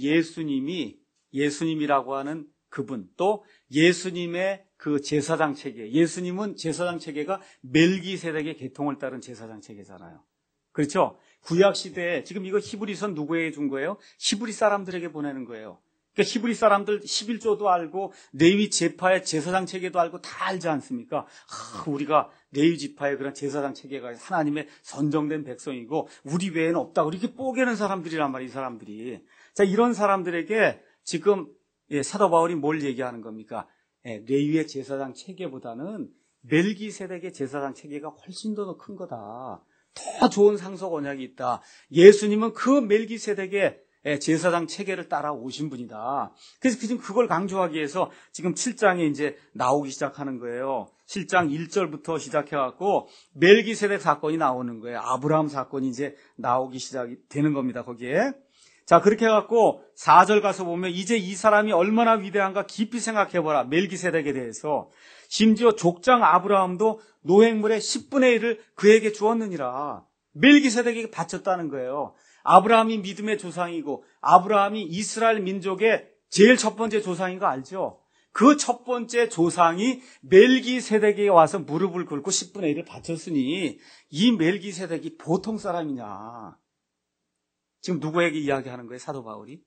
A: 예수님이라고 하는 그분, 또 예수님의 그 제사장 체계, 예수님은 제사장 체계가 멜기세덱의 계통을 따른 제사장 체계잖아요. 그렇죠? 구약 시대에 지금 이거 히브리서 누구에게 준 거예요? 히브리 사람들에게 보내는 거예요. 그러니까 히브리 사람들 11조도 알고 레위 지파의 제사장 체계도 알고 다 알지 않습니까? 우리가 레위 지파의 그런 제사장 체계가 하나님의 선정된 백성이고 우리 외에는 없다고 이렇게 뽀개는 사람들이란 말이에요. 이 사람들이. 자, 이런 사람들에게 지금 사도 바울이 뭘 얘기하는 겁니까? 레위의 제사장 체계보다는 멜기세덱의 제사장 체계가 훨씬 더 큰 거다. 더 좋은 상속 언약이 있다. 예수님은 그 멜기세덱의 제사장 체계를 따라오신 분이다. 그래서 지금 그걸 강조하기 위해서 지금 7장에 이제 나오기 시작하는 거예요. 7장 1절부터 시작해갖고 멜기세덱 사건이 나오는 거예요. 아브라함 사건이 이제 나오기 시작이 되는 겁니다. 거기에. 자, 그렇게 해갖고 4절 가서 보면 이제 이 사람이 얼마나 위대한가 깊이 생각해보라. 멜기세덱에 대해서. 심지어 족장 아브라함도 노획물의 10분의 1을 그에게 주었느니라. 멜기세덱에게 바쳤다는 거예요. 아브라함이 믿음의 조상이고 아브라함이 이스라엘 민족의 제일 첫 번째 조상인 거 알죠? 그 첫 번째 조상이 멜기세덱에게 와서 무릎을 꿇고 10분의 1을 바쳤으니 이 멜기세덱이 보통 사람이냐? 지금 누구에게 이야기하는 거예요? 사도 바울이?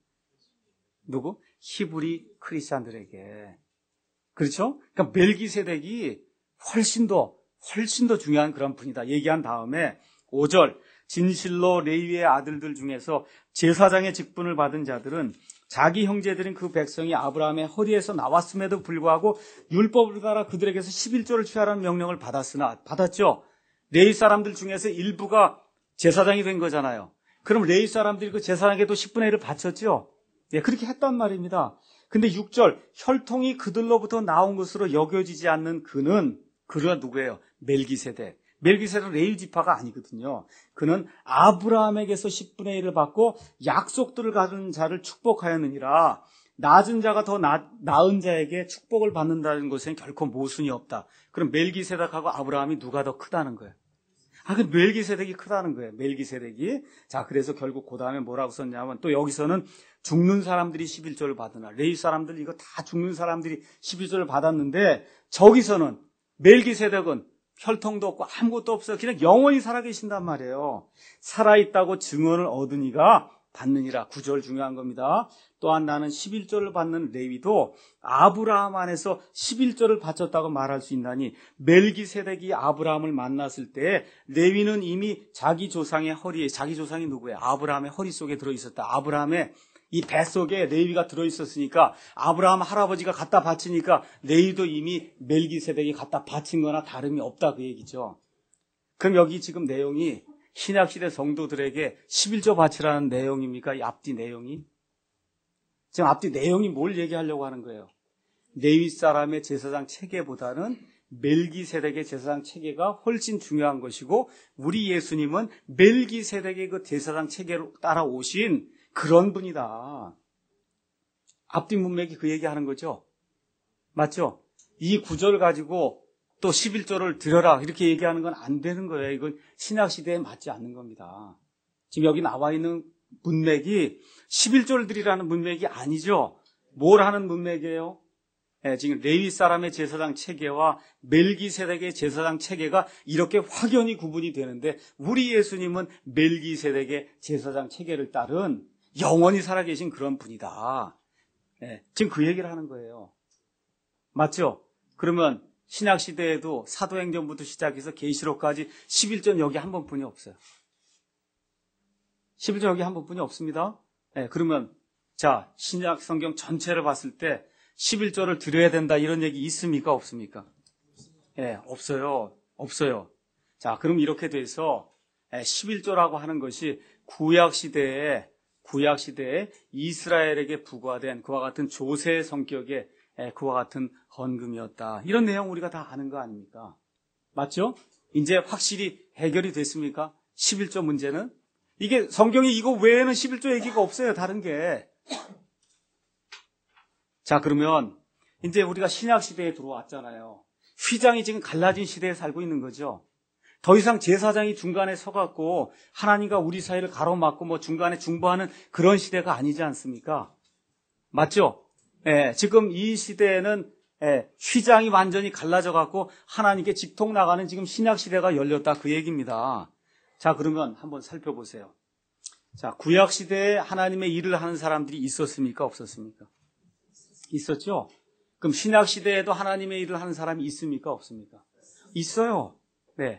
A: 누구? 히브리 크리스찬들에게. 그렇죠? 그러니까 멜기세덱이 훨씬 더 중요한 그런 분이다. 얘기한 다음에 5절 진실로 레위의 아들들 중에서 제사장의 직분을 받은 자들은 자기 형제들인 그 백성이 아브라함의 허리에서 나왔음에도 불구하고 율법을 따라 그들에게서 11조를 취하라는 명령을 받았죠. 레위 사람들 중에서 일부가 제사장이 된 거잖아요. 그럼 레위 사람들이 그 제사장에도 10분의 1을 바쳤죠. 예, 그렇게 했단 말입니다. 근데 6절 혈통이 그들로부터 나온 것으로 여겨지지 않는 그가 누구예요? 멜기세덱. 멜기세덱은 레위 지파가 아니거든요. 그는 아브라함에게서 10분의 1을 받고 약속들을 가진 자를 축복하였느니라. 낮은 자가 더 나은 자에게 축복을 받는다는 것은 결코 모순이 없다. 그럼 멜기세덱하고 아브라함이 누가 더 크다는 거예요? 그 멜기세덱이 크다는 거예요. 멜기세덱이. 자, 그래서 결국 그 다음에 뭐라고 썼냐면 또 여기서는 죽는 사람들이 11조를 받으나 레위 사람들 이거 다 죽는 사람들이 11조를 받았는데 저기서는 멜기세덱은 혈통도 없고 아무것도 없어요. 그냥 영원히 살아계신단 말이에요. 살아있다고 증언을 얻으니가 받느니라. 9절 중요한 겁니다. 또한 나는 11조를 받는 레위도 아브라함 안에서 11조를 바쳤다고 말할 수 있나니 멜기세덱이 아브라함을 만났을 때 레위는 이미 자기 조상의 허리에, 자기 조상이 누구예요? 아브라함의 허리 속에 들어있었다. 아브라함의 이 뱃속에 레위가 들어있었으니까 아브라함 할아버지가 갖다 바치니까 레위도 이미 멜기세덱이 갖다 바친 거나 다름이 없다 그 얘기죠. 그럼 여기 지금 내용이 신약시대 성도들에게 11조 바치라는 내용입니까? 이 앞뒤 내용이? 지금 앞뒤 내용이 뭘 얘기하려고 하는 거예요? 레위 사람의 제사장 체계보다는 멜기세덱의 제사장 체계가 훨씬 중요한 것이고, 우리 예수님은 멜기세덱의 그 제사장 체계로 따라오신 그런 분이다. 앞뒤 문맥이 그 얘기하는 거죠. 맞죠? 이 구절 가지고 또 11조를 드려라 이렇게 얘기하는 건 안 되는 거예요. 이건 신약시대에 맞지 않는 겁니다. 지금 여기 나와 있는 문맥이 11조를 드리라는 문맥이 아니죠. 뭘 하는 문맥이에요? 지금 레위 사람의 제사장 체계와 멜기세덱의 제사장 체계가 이렇게 확연히 구분이 되는데, 우리 예수님은 멜기세덱의 제사장 체계를 따른 영원히 살아계신 그런 분이다. 지금 그 얘기를 하는 거예요. 맞죠? 그러면 신약시대에도 사도행전부터 시작해서 계시록까지 11조 여기 한 번뿐이 없어요. 11조 여기 한 번뿐이 없습니다. 그러면 자, 신약 성경 전체를 봤을 때 11조를 드려야 된다 이런 얘기 있습니까? 없습니까? 없어요. 없어요. 자, 그럼 이렇게 돼서 11조라고 하는 것이 구약시대에 이스라엘에게 부과된 그와 같은 조세의 성격의 그와 같은 헌금이었다. 이런 내용 우리가 다 아는 거 아닙니까? 맞죠? 이제 확실히 해결이 됐습니까? 11조 문제는? 이게 성경이 이거 외에는 11조 얘기가 없어요. 다른 게. 자, 그러면 이제 우리가 신약시대에 들어왔잖아요. 휘장이 지금 갈라진 시대에 살고 있는 거죠. 더 이상 제사장이 중간에 서갖고 하나님과 우리 사이를 가로막고 뭐 중간에 중보하는 그런 시대가 아니지 않습니까? 맞죠? 지금 이 시대에는 휘장이 완전히 갈라져갖고 하나님께 직통 나가는 지금 신약시대가 열렸다 그 얘기입니다. 자, 그러면 한번 살펴보세요. 자, 구약시대에 하나님의 일을 하는 사람들이 있었습니까? 없었습니까? 있었죠? 그럼 신약시대에도 하나님의 일을 하는 사람이 있습니까? 없습니까? 있어요. 네.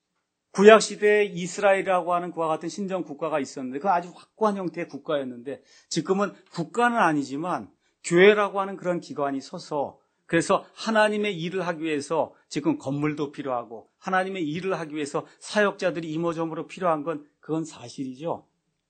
A: 구약시대에 이스라엘이라고 하는 그와 같은 신정국가가 있었는데, 그건 아주 확고한 형태의 국가였는데, 지금은 국가는 아니지만 교회라고 하는 그런 기관이 서서, 그래서 하나님의 일을 하기 위해서 지금 건물도 필요하고 하나님의 일을 하기 위해서 사역자들이 이모저모로 필요한 건 그건 사실이죠.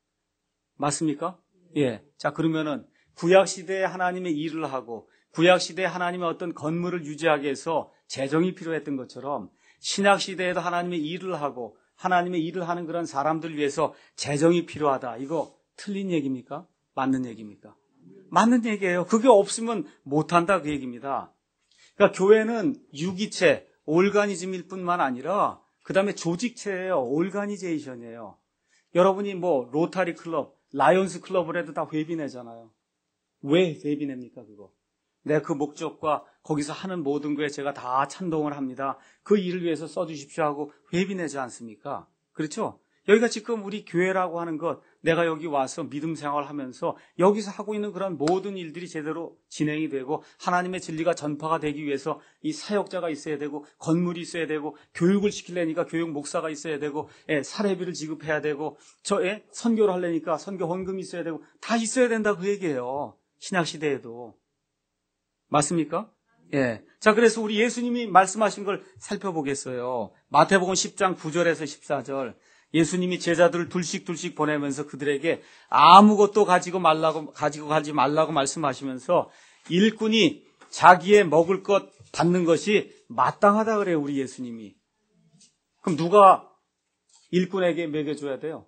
A: 맞습니까? 자, 그러면은 구약시대에 하나님의 일을 하고 구약시대에 하나님의 어떤 건물을 유지하기 위해서 재정이 필요했던 것처럼 신약시대에도 하나님의 일을 하고 하나님의 일을 하는 그런 사람들을 위해서 재정이 필요하다. 이거 틀린 얘기입니까? 맞는 얘기입니까? 맞는 얘기예요. 그게 없으면 못한다 그 얘기입니다. 그러니까 교회는 유기체, 오르가니즘일 뿐만 아니라 그 다음에 조직체예요. 오르가니제이션이에요. 여러분이 뭐 로타리 클럽, 라이온스 클럽을 해도 다 회비 내잖아요. 왜 회비 냅니까 그거? 내가 그 목적과 거기서 하는 모든 거에 제가 다 찬동을 합니다. 그 일을 위해서 써주십시오 하고 회비 내지 않습니까? 그렇죠? 여기가 지금 우리 교회라고 하는 것, 내가 여기 와서 믿음 생활하면서 여기서 하고 있는 그런 모든 일들이 제대로 진행이 되고 하나님의 진리가 전파가 되기 위해서 이 사역자가 있어야 되고 건물이 있어야 되고 교육을 시키려니까 교육 목사가 있어야 되고 사례비를 지급해야 되고 선교를 하려니까 선교 헌금이 있어야 되고 다 있어야 된다 그 얘기예요. 신약시대에도. 맞습니까? 자, 그래서 우리 예수님이 말씀하신 걸 살펴보겠어요. 마태복음 10장 9절에서 14절. 예수님이 제자들을 둘씩 보내면서 그들에게 아무것도 가지고 가지 말라고 말씀하시면서 일꾼이 자기의 먹을 것 받는 것이 마땅하다 그래요, 우리 예수님이. 그럼 누가 일꾼에게 먹여줘야 돼요?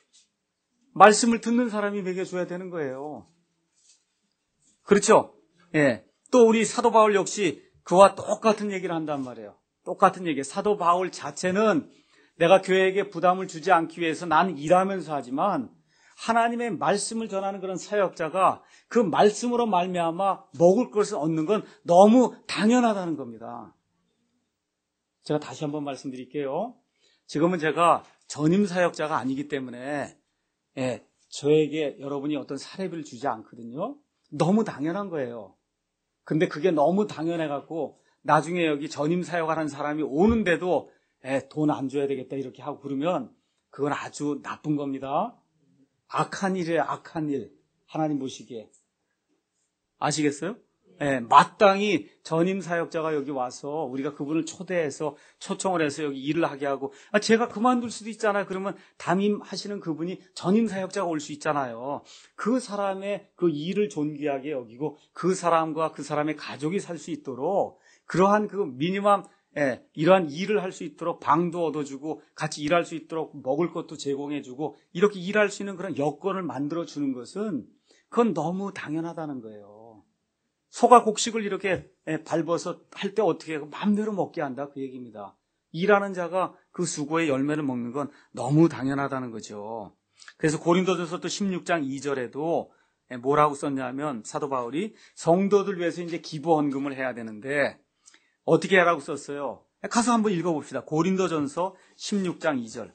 A: 말씀을 듣는 사람이 먹여줘야 되는 거예요. 그렇죠? 또 우리 사도 바울 역시 그와 똑같은 얘기를 한단 말이에요. 똑같은 얘기. 사도 바울 자체는 내가 교회에게 부담을 주지 않기 위해서 나는 일하면서 하지만 하나님의 말씀을 전하는 그런 사역자가 그 말씀으로 말미암아 먹을 것을 얻는 건 너무 당연하다는 겁니다. 제가 다시 한번 말씀드릴게요. 지금은 제가 전임 사역자가 아니기 때문에 저에게 여러분이 어떤 사례비를 주지 않거든요. 너무 당연한 거예요. 근데 그게 너무 당연해갖고 나중에 여기 전임 사역하는 사람이 오는데도 돈 안 줘야 되겠다 이렇게 하고 그러면 그건 아주 나쁜 겁니다. 악한 일이에요. 악한 일. 하나님 보시기에. 아시겠어요? 마땅히 전임 사역자가 여기 와서 우리가 그분을 초대해서 초청을 해서 여기 일을 하게 하고, 제가 그만둘 수도 있잖아요. 그러면 담임하시는 그분이 전임 사역자가 올 수 있잖아요. 그 사람의 그 일을 존귀하게 여기고 그 사람과 그 사람의 가족이 살 수 있도록 그러한 그 미니멈 이러한 일을 할 수 있도록 방도 얻어주고 같이 일할 수 있도록 먹을 것도 제공해주고 이렇게 일할 수 있는 그런 여건을 만들어주는 것은 그건 너무 당연하다는 거예요. 소가 곡식을 이렇게 밟아서 할 때 어떻게 해요? 마음대로 먹게 한다 그 얘기입니다. 일하는 자가 그 수고의 열매를 먹는 건 너무 당연하다는 거죠. 그래서 고린도전서 또 16장 2절에도 뭐라고 썼냐면 사도 바울이 성도들 위해서 이제 기부 헌금을 해야 되는데 어떻게 하라고 썼어요? 가서 한번 읽어봅시다. 고린도전서 16장 2절.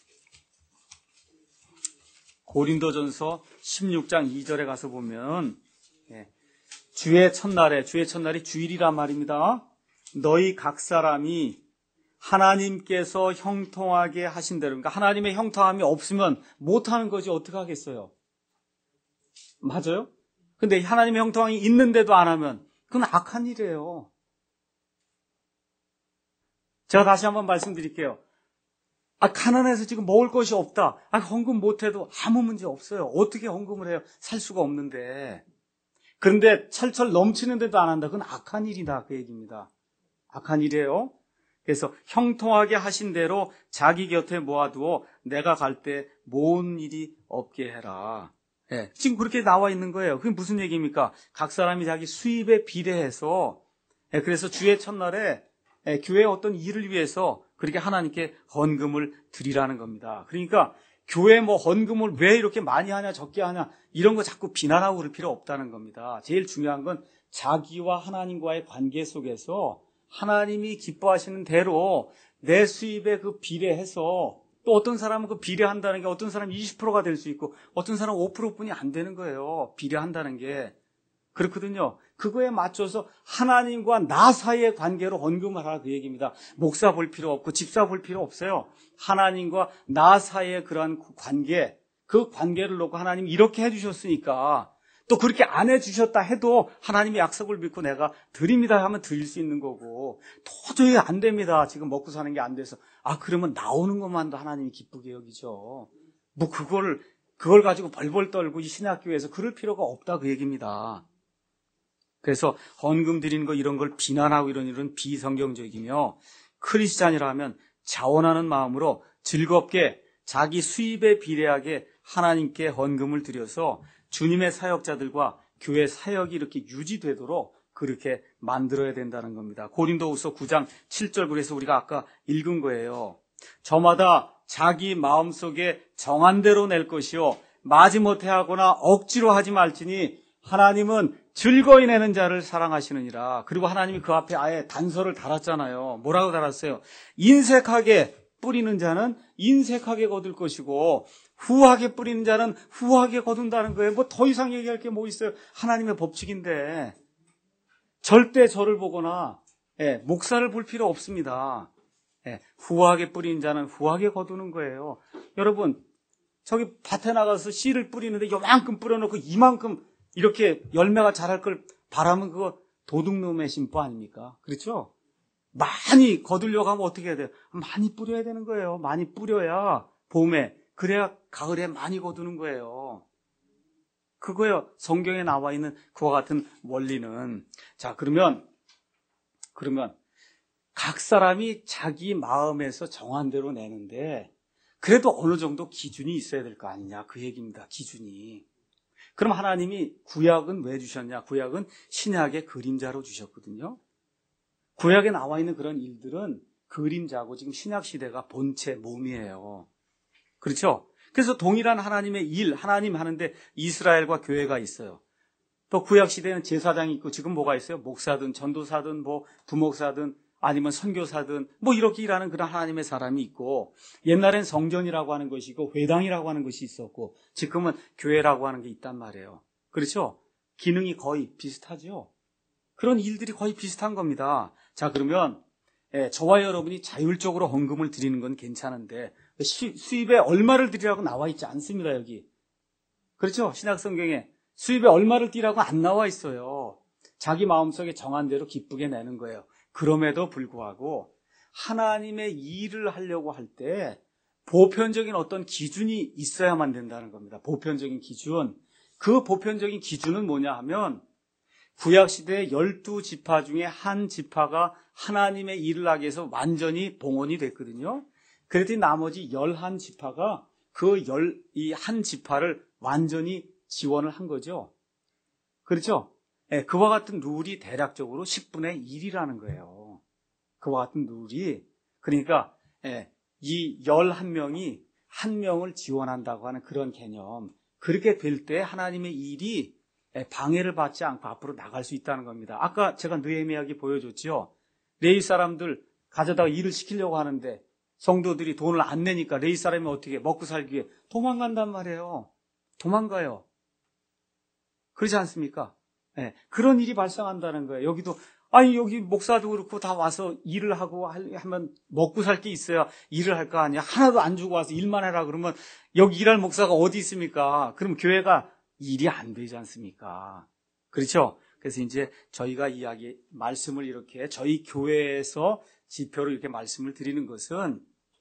A: 고린도전서 16장 2절에 가서 보면 주의 첫날이 주일이란 말입니다. 너희 각 사람이 하나님께서 형통하게 하신 대로, 그러니까 하나님의 형통함이 없으면 못하는 거지 어떻게 하겠어요? 맞아요? 근데 하나님의 형통함이 있는데도 안 하면 그건 악한 일이에요. 제가 다시 한번 말씀드릴게요. 가난해서 지금 먹을 것이 없다. 헌금 못해도 아무 문제 없어요. 어떻게 헌금을 해요? 살 수가 없는데. 그런데 철철 넘치는데도 안 한다. 그건 악한 일이다. 그 얘기입니다. 악한 일이에요. 그래서 형통하게 하신 대로 자기 곁에 모아두어 내가 갈 때 모은 일이 없게 해라. 지금 그렇게 나와 있는 거예요. 그게 무슨 얘기입니까? 각 사람이 자기 수입에 비례해서 그래서 주의 첫날에 교회의 어떤 일을 위해서 그렇게 하나님께 헌금을 드리라는 겁니다. 그러니까 교회 헌금을 왜 이렇게 많이 하냐 적게 하냐 이런 거 자꾸 비난하고 그럴 필요 없다는 겁니다. 제일 중요한 건 자기와 하나님과의 관계 속에서 하나님이 기뻐하시는 대로 내 수입에 그 비례해서 또 어떤 사람은 그 비례한다는 게 어떤 사람은 20%가 될 수 있고 어떤 사람은 5%뿐이 안 되는 거예요. 비례한다는 게. 그렇거든요. 그거에 맞춰서 하나님과 나 사이의 관계로 헌금을 하라 그 얘기입니다. 목사 볼 필요 없고 집사 볼 필요 없어요. 하나님과 나 사이의 그러한 관계, 그 관계를 놓고 하나님이 이렇게 해주셨으니까 또 그렇게 안 해주셨다 해도 하나님의 약속을 믿고 내가 드립니다 하면 드릴 수 있는 거고 도저히 안 됩니다. 지금 먹고 사는 게 안 돼서 그러면 나오는 것만도 하나님이 기쁘게 여기죠. 그걸 가지고 벌벌 떨고 이 신학교에서 그럴 필요가 없다 그 얘기입니다. 그래서 헌금 드리는 거 이런 걸 비난하고 이런 일은 비성경적이며 크리스찬이라면 자원하는 마음으로 즐겁게 자기 수입에 비례하게 하나님께 헌금을 드려서 주님의 사역자들과 교회 사역이 이렇게 유지되도록 그렇게 만들어야 된다는 겁니다. 고린도후서 9장 7절 그래서 우리가 아까 읽은 거예요. 저마다 자기 마음속에 정한 대로 낼 것이요 마지못해 하거나 억지로 하지 말지니 하나님은 즐거이 내는 자를 사랑하시느니라. 그리고 하나님이 그 앞에 아예 단서를 달았잖아요. 뭐라고 달았어요? 인색하게 뿌리는 자는 인색하게 거둘 것이고 후하게 뿌리는 자는 후하게 거둔다는 거예요. 더 이상 얘기할 게 뭐 있어요? 하나님의 법칙인데 절대 저를 보거나 목사를 볼 필요 없습니다. 후하게 뿌리는 자는 후하게 거두는 거예요. 여러분 저기 밭에 나가서 씨를 뿌리는데 요만큼 뿌려놓고 이만큼 이렇게 열매가 자랄 걸 바라면 그거 도둑놈의 심보 아닙니까? 그렇죠? 많이 거두려고 하면 어떻게 해야 돼요? 많이 뿌려야 되는 거예요. 많이 뿌려야 봄에 그래야 가을에 많이 거두는 거예요. 그거요. 성경에 나와 있는 그와 같은 원리는. 자, 그러면 각 사람이 자기 마음에서 정한 대로 내는데 그래도 어느 정도 기준이 있어야 될 거 아니냐 그 얘기입니다. 기준이. 그럼 하나님이 구약은 왜 주셨냐? 구약은 신약의 그림자로 주셨거든요. 구약에 나와 있는 그런 일들은 그림자고 지금 신약 시대가 본체 몸이에요. 그렇죠? 그래서 동일한 하나님의 일, 하나님 하는데 이스라엘과 교회가 있어요. 또 구약 시대에는 제사장이 있고 지금 뭐가 있어요? 목사든 전도사든 부목사든 아니면 선교사든 이렇게 일하는 그런 하나님의 사람이 있고 옛날엔 성전이라고 하는 것이고 회당이라고 하는 것이 있었고 지금은 교회라고 하는 게 있단 말이에요. 그렇죠? 기능이 거의 비슷하죠? 그런 일들이 거의 비슷한 겁니다. 자, 그러면 저와 여러분이 자율적으로 헌금을 드리는 건 괜찮은데 수입에 얼마를 드리라고 나와 있지 않습니다. 여기. 그렇죠? 신약 성경에 수입에 얼마를 드리라고 안 나와 있어요. 자기 마음속에 정한 대로 기쁘게 내는 거예요. 그럼에도 불구하고 하나님의 일을 하려고 할 때 보편적인 어떤 기준이 있어야만 된다는 겁니다. 보편적인 기준. 그 보편적인 기준은 뭐냐 하면 구약시대의 12지파 중에 한 지파가 하나님의 일을 하기 위해서 완전히 봉헌이 됐거든요. 그랬더니 나머지 11지파가 이 한 지파를 완전히 지원을 한 거죠. 그렇죠? 예, 그와 같은 룰이 대략적으로 10분의 1이라는 거예요. 그와 같은 룰이. 그러니까 이 11명이 한 명을 지원한다고 하는 그런 개념. 그렇게 될 때 하나님의 일이 방해를 받지 않고 앞으로 나갈 수 있다는 겁니다. 아까 제가 느헤미야기 보여줬죠. 레위 사람들 가져다가 일을 시키려고 하는데 성도들이 돈을 안 내니까 레위 사람이 어떻게 먹고 살기 위해 도망간단 말이에요. 도망가요. 그렇지 않습니까? 그런 일이 발생한다는 거예요. 여기도 여기 목사도 그렇고 다 와서 일을 하고 하면 먹고 살 게 있어야 일을 할 거 아니야. 하나도 안 주고 와서 일만 해라 그러면 여기 일할 목사가 어디 있습니까? 그럼 교회가 일이 안 되지 않습니까? 그렇죠? 그래서 이제 저희가 말씀을 이렇게 저희 교회에서 지표로 이렇게 말씀을 드리는 것은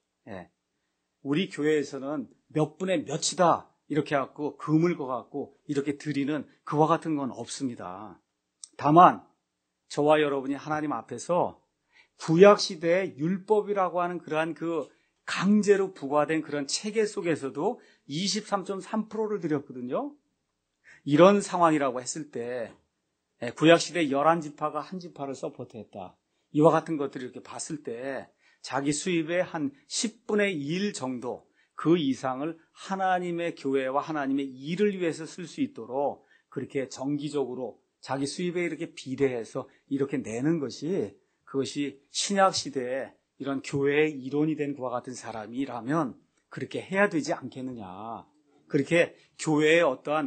A: 우리 교회에서는 몇 분의 몇이다 이렇게 해갖고 금을 거갖고 이렇게 드리는 그와 같은 건 없습니다. 다만 저와 여러분이 하나님 앞에서 구약시대의 율법이라고 하는 그러한 그 강제로 부과된 그런 체계 속에서도 23.3%를 드렸거든요. 이런 상황이라고 했을 때 구약시대 11지파가 한 지파를 서포트했다. 이와 같은 것들을 이렇게 봤을 때 자기 수입의 한 10분의 1 정도 그 이상을 하나님의 교회와 하나님의 일을 위해서 쓸 수 있도록 그렇게 정기적으로 자기 수입에 이렇게 비례해서 이렇게 내는 것이 그것이 신약시대에 이런 교회의 일원이 된 그와 같은 사람이라면 그렇게 해야 되지 않겠느냐. 그렇게 교회의 어떠한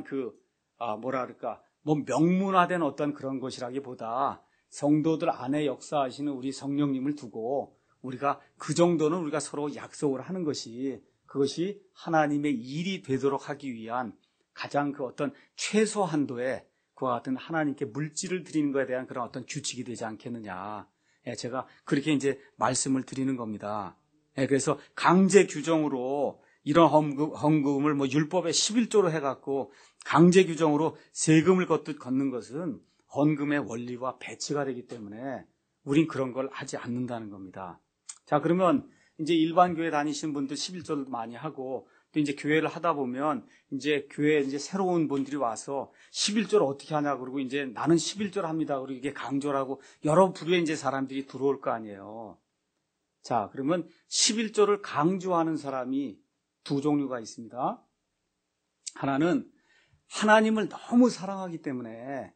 A: 명문화된 어떤 그런 것이라기보다 성도들 안에 역사하시는 우리 성령님을 두고 우리가 그 정도는 우리가 서로 약속을 하는 것이 그것이 하나님의 일이 되도록 하기 위한 가장 그 어떤 최소 한도의 그와 같은 하나님께 물질을 드리는 것에 대한 그런 어떤 규칙이 되지 않겠느냐. 제가 그렇게 이제 말씀을 드리는 겁니다. 그래서 강제 규정으로 이런 헌금을 율법의 11조로 해갖고 강제 규정으로 세금을 걷는 것은 헌금의 원리와 배치가 되기 때문에 우린 그런 걸 하지 않는다는 겁니다. 자, 그러면 이제 일반 교회 다니시는 분들 11조도 많이 하고 또 이제 교회를 하다 보면 이제 교회에 이제 새로운 분들이 와서 11조를 어떻게 하냐 그러고 이제 나는 11조를 합니다. 그리고 이게 강조라고 여러 부류의 이제 사람들이 들어올 거 아니에요. 자, 그러면 11조를 강조하는 사람이 두 종류가 있습니다. 하나는 하나님을 너무 사랑하기 때문에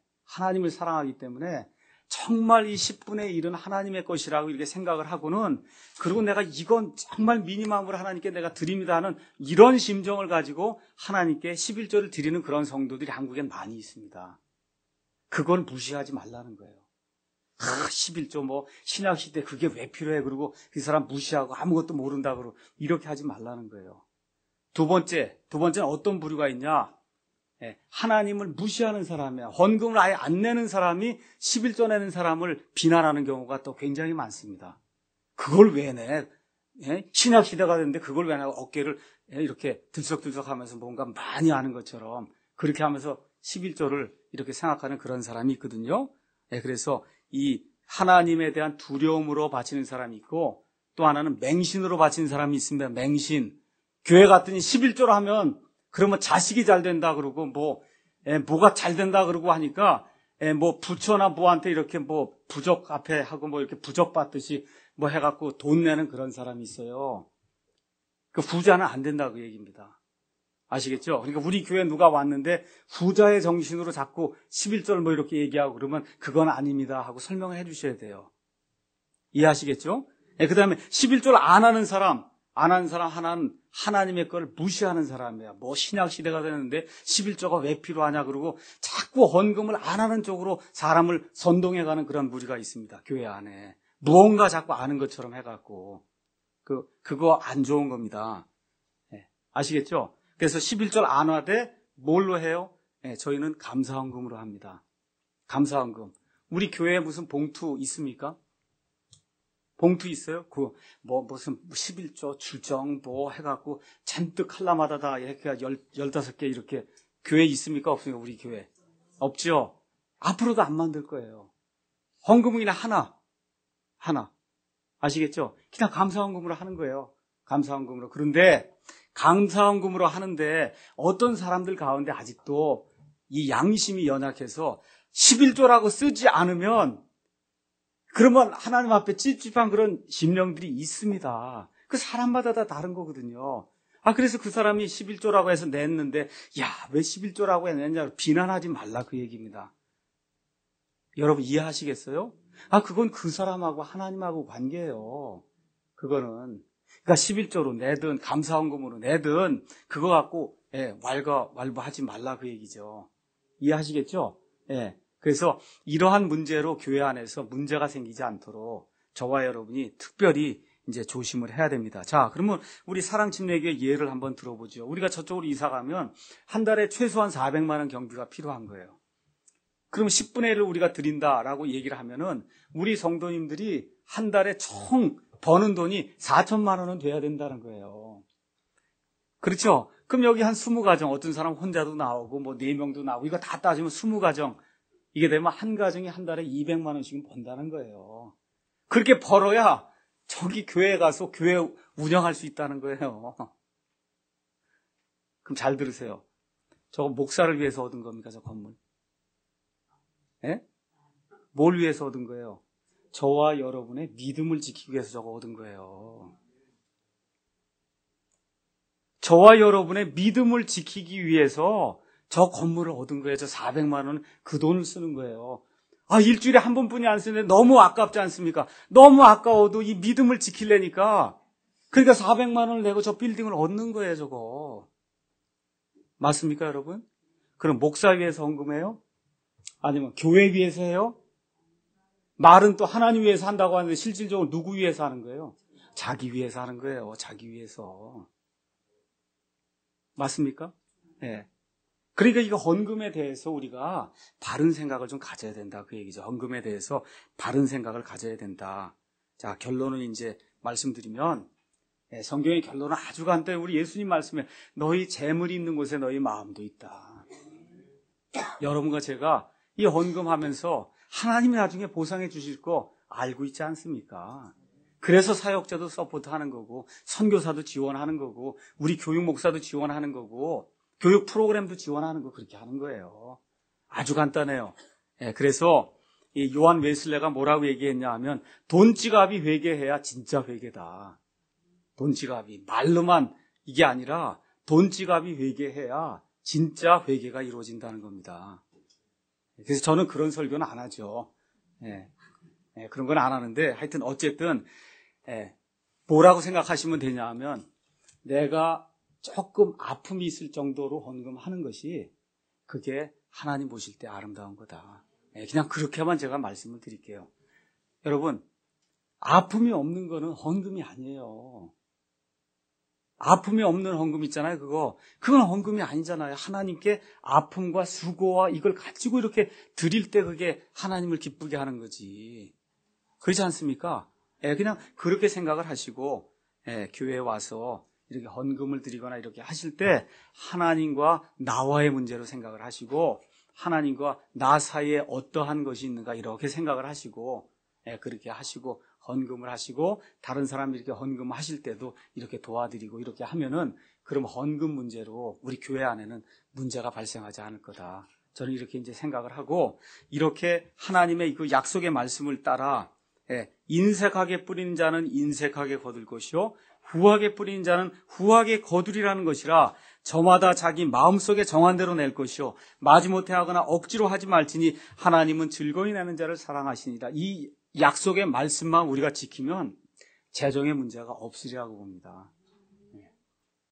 A: 정말 이 10분의 1은 하나님의 것이라고 이렇게 생각을 하고는 그리고 내가 이건 정말 미니멈으로 하나님께 내가 드립니다 하는 이런 심정을 가지고 하나님께 11조를 드리는 그런 성도들이 한국엔 많이 있습니다. 그걸 무시하지 말라는 거예요. 11조 신약시대 그게 왜 필요해? 그리고 그 사람 무시하고 아무것도 모른다 그러고 이렇게 하지 말라는 거예요. 두 번째는 어떤 부류가 있냐? 하나님을 무시하는 사람이야. 헌금을 아예 안 내는 사람이 11조 내는 사람을 비난하는 경우가 또 굉장히 많습니다. 그걸 왜 내? 신약 시대가 됐는데 그걸 왜 내고 어깨를 이렇게 들썩들썩 하면서 뭔가 많이 아는 것처럼 그렇게 하면서 11조를 이렇게 생각하는 그런 사람이 있거든요. 그래서 이 하나님에 대한 두려움으로 바치는 사람이 있고 또 하나는 맹신으로 바치는 사람이 있습니다. 맹신. 교회 갔더니 11조를 하면 그러면 자식이 잘 된다 그러고 뭐가 잘 된다 그러고 하니까 부처나 뭐한테 이렇게 부적 앞에 하고 이렇게 부적 받듯이 해갖고 돈 내는 그런 사람이 있어요. 그 부자는 안 된다 그 얘기입니다. 아시겠죠? 그러니까 우리 교회 누가 왔는데 부자의 정신으로 자꾸 11조를 이렇게 얘기하고 그러면 그건 아닙니다 하고 설명을 해 주셔야 돼요. 이해하시겠죠? 그 다음에 11조를 안 하는 사람 하나는 하나님의 걸 무시하는 사람이야. 신약 시대가 되는데 11조가 왜 필요하냐 그러고 자꾸 헌금을 안 하는 쪽으로 사람을 선동해가는 그런 무리가 있습니다. 교회 안에. 무언가 자꾸 아는 것처럼 해갖고. 그거 안 좋은 겁니다. 아시겠죠? 그래서 11조 안 하되 뭘로 해요? 저희는 감사헌금으로 합니다. 감사헌금. 우리 교회에 무슨 봉투 있습니까? 봉투 있어요? 무슨 11조 주정 해갖고 잔뜩 칼라마다 다 이렇게 15개 이렇게 교회 있습니까? 없습니까? 우리 교회. 없죠? 앞으로도 안 만들 거예요. 헌금은 그냥 하나. 아시겠죠? 그냥 감사헌금으로 하는 거예요. 감사헌금으로. 그런데 감사헌금으로 하는데 어떤 사람들 가운데 아직도 이 양심이 연약해서 11조라고 쓰지 않으면 그러면 하나님 앞에 찝찝한 그런 심령들이 있습니다. 그 사람마다 다 다른 거거든요. 그래서 그 사람이 11조라고 해서 냈는데 왜 11조라고 냈냐고 비난하지 말라 그 얘기입니다. 여러분 이해하시겠어요? 그건 그 사람하고 하나님하고 관계예요. 그거는. 그러니까 11조로 내든 감사헌금으로 내든 그거 갖고 왈가왈부하지 말라 그 얘기죠. 이해하시겠죠? 그래서 이러한 문제로 교회 안에서 문제가 생기지 않도록 저와 여러분이 특별히 이제 조심을 해야 됩니다. 자, 그러면 우리 사랑침례교회 예를 한번 들어보죠. 우리가 저쪽으로 이사 가면 한 달에 최소한 400만 원 경비가 필요한 거예요. 그럼 10분의 1을 우리가 드린다라고 얘기를 하면은 우리 성도님들이 한 달에 총 버는 돈이 4천만 원은 돼야 된다는 거예요. 그렇죠? 그럼 여기 한 20가정, 어떤 사람 혼자도 나오고 4명도 나오고 이거 다 따지면 20가정. 이게 되면 한 가정이 한 달에 200만 원씩은 번다는 거예요. 그렇게 벌어야 저기 교회에 가서 교회 운영할 수 있다는 거예요. 그럼 잘 들으세요. 저거 목사를 위해서 얻은 겁니까, 저 건물? 뭘 위해서 얻은 거예요? 저와 여러분의 믿음을 지키기 위해서 저거 얻은 거예요. 저와 여러분의 믿음을 지키기 위해서 저 건물을 얻은 거예요. 저 400만 원 그 돈을 쓰는 거예요. 일주일에 한 번뿐이 안 쓰는데 너무 아깝지 않습니까? 너무 아까워도 이 믿음을 지키려니까. 그러니까 400만 원을 내고 저 빌딩을 얻는 거예요, 저거. 맞습니까, 여러분? 그럼 목사 위해서 헌금해요? 아니면 교회 위해서 해요? 말은 또 하나님 위해서 한다고 하는데 실질적으로 누구 위해서 하는 거예요? 자기 위해서 하는 거예요. 자기 위해서. 맞습니까? 그러니까 이거 헌금에 대해서 우리가 바른 생각을 좀 가져야 된다. 그 얘기죠. 헌금에 대해서 바른 생각을 가져야 된다. 자, 결론은 이제 말씀드리면 성경의 결론은 아주 간단해. 우리 예수님 말씀에 너희 재물이 있는 곳에 너희 마음도 있다. 여러분과 제가 이 헌금하면서 하나님이 나중에 보상해 주실 거 알고 있지 않습니까? 그래서 사역자도 서포트하는 거고 선교사도 지원하는 거고 우리 교육 목사도 지원하는 거고 교육 프로그램도 지원하는 거 그렇게 하는 거예요. 아주 간단해요. 그래서 이 요한 웨슬레가 뭐라고 얘기했냐 하면 돈지갑이 회개해야 진짜 회개다. 돈지갑이 말로만 이게 아니라 돈지갑이 회개해야 진짜 회개가 이루어진다는 겁니다. 그래서 저는 그런 설교는 안 하죠. 그런 건 안 하는데 하여튼 어쨌든 뭐라고 생각하시면 되냐 하면 내가 조금 아픔이 있을 정도로 헌금하는 것이 그게 하나님 보실 때 아름다운 거다. 그냥 그렇게만 제가 말씀을 드릴게요. 여러분, 아픔이 없는 거는 헌금이 아니에요. 아픔이 없는 헌금 있잖아요. 그건 헌금이 아니잖아요. 하나님께 아픔과 수고와 이걸 가지고 이렇게 드릴 때 그게 하나님을 기쁘게 하는 거지. 그렇지 않습니까? 그냥 그렇게 생각을 하시고 교회에 와서 이렇게 헌금을 드리거나 이렇게 하실 때 하나님과 나와의 문제로 생각을 하시고 하나님과 나 사이에 어떠한 것이 있는가 이렇게 생각을 하시고 그렇게 하시고 헌금을 하시고 다른 사람이 이렇게 헌금하실 때도 이렇게 도와드리고 이렇게 하면은 그럼 헌금 문제로 우리 교회 안에는 문제가 발생하지 않을 거다. 저는 이렇게 이제 생각을 하고 이렇게 하나님의 그 약속의 말씀을 따라 인색하게 뿌리는 자는 인색하게 거둘 것이요 후하게 뿌리는 자는 후하게 거두리라는 것이라 저마다 자기 마음속에 정한 대로 낼 것이요 마지못해 하거나 억지로 하지 말지니 하나님은 즐거이 내는 자를 사랑하시니라. 이 약속의 말씀만 우리가 지키면 재정의 문제가 없으리라고 봅니다.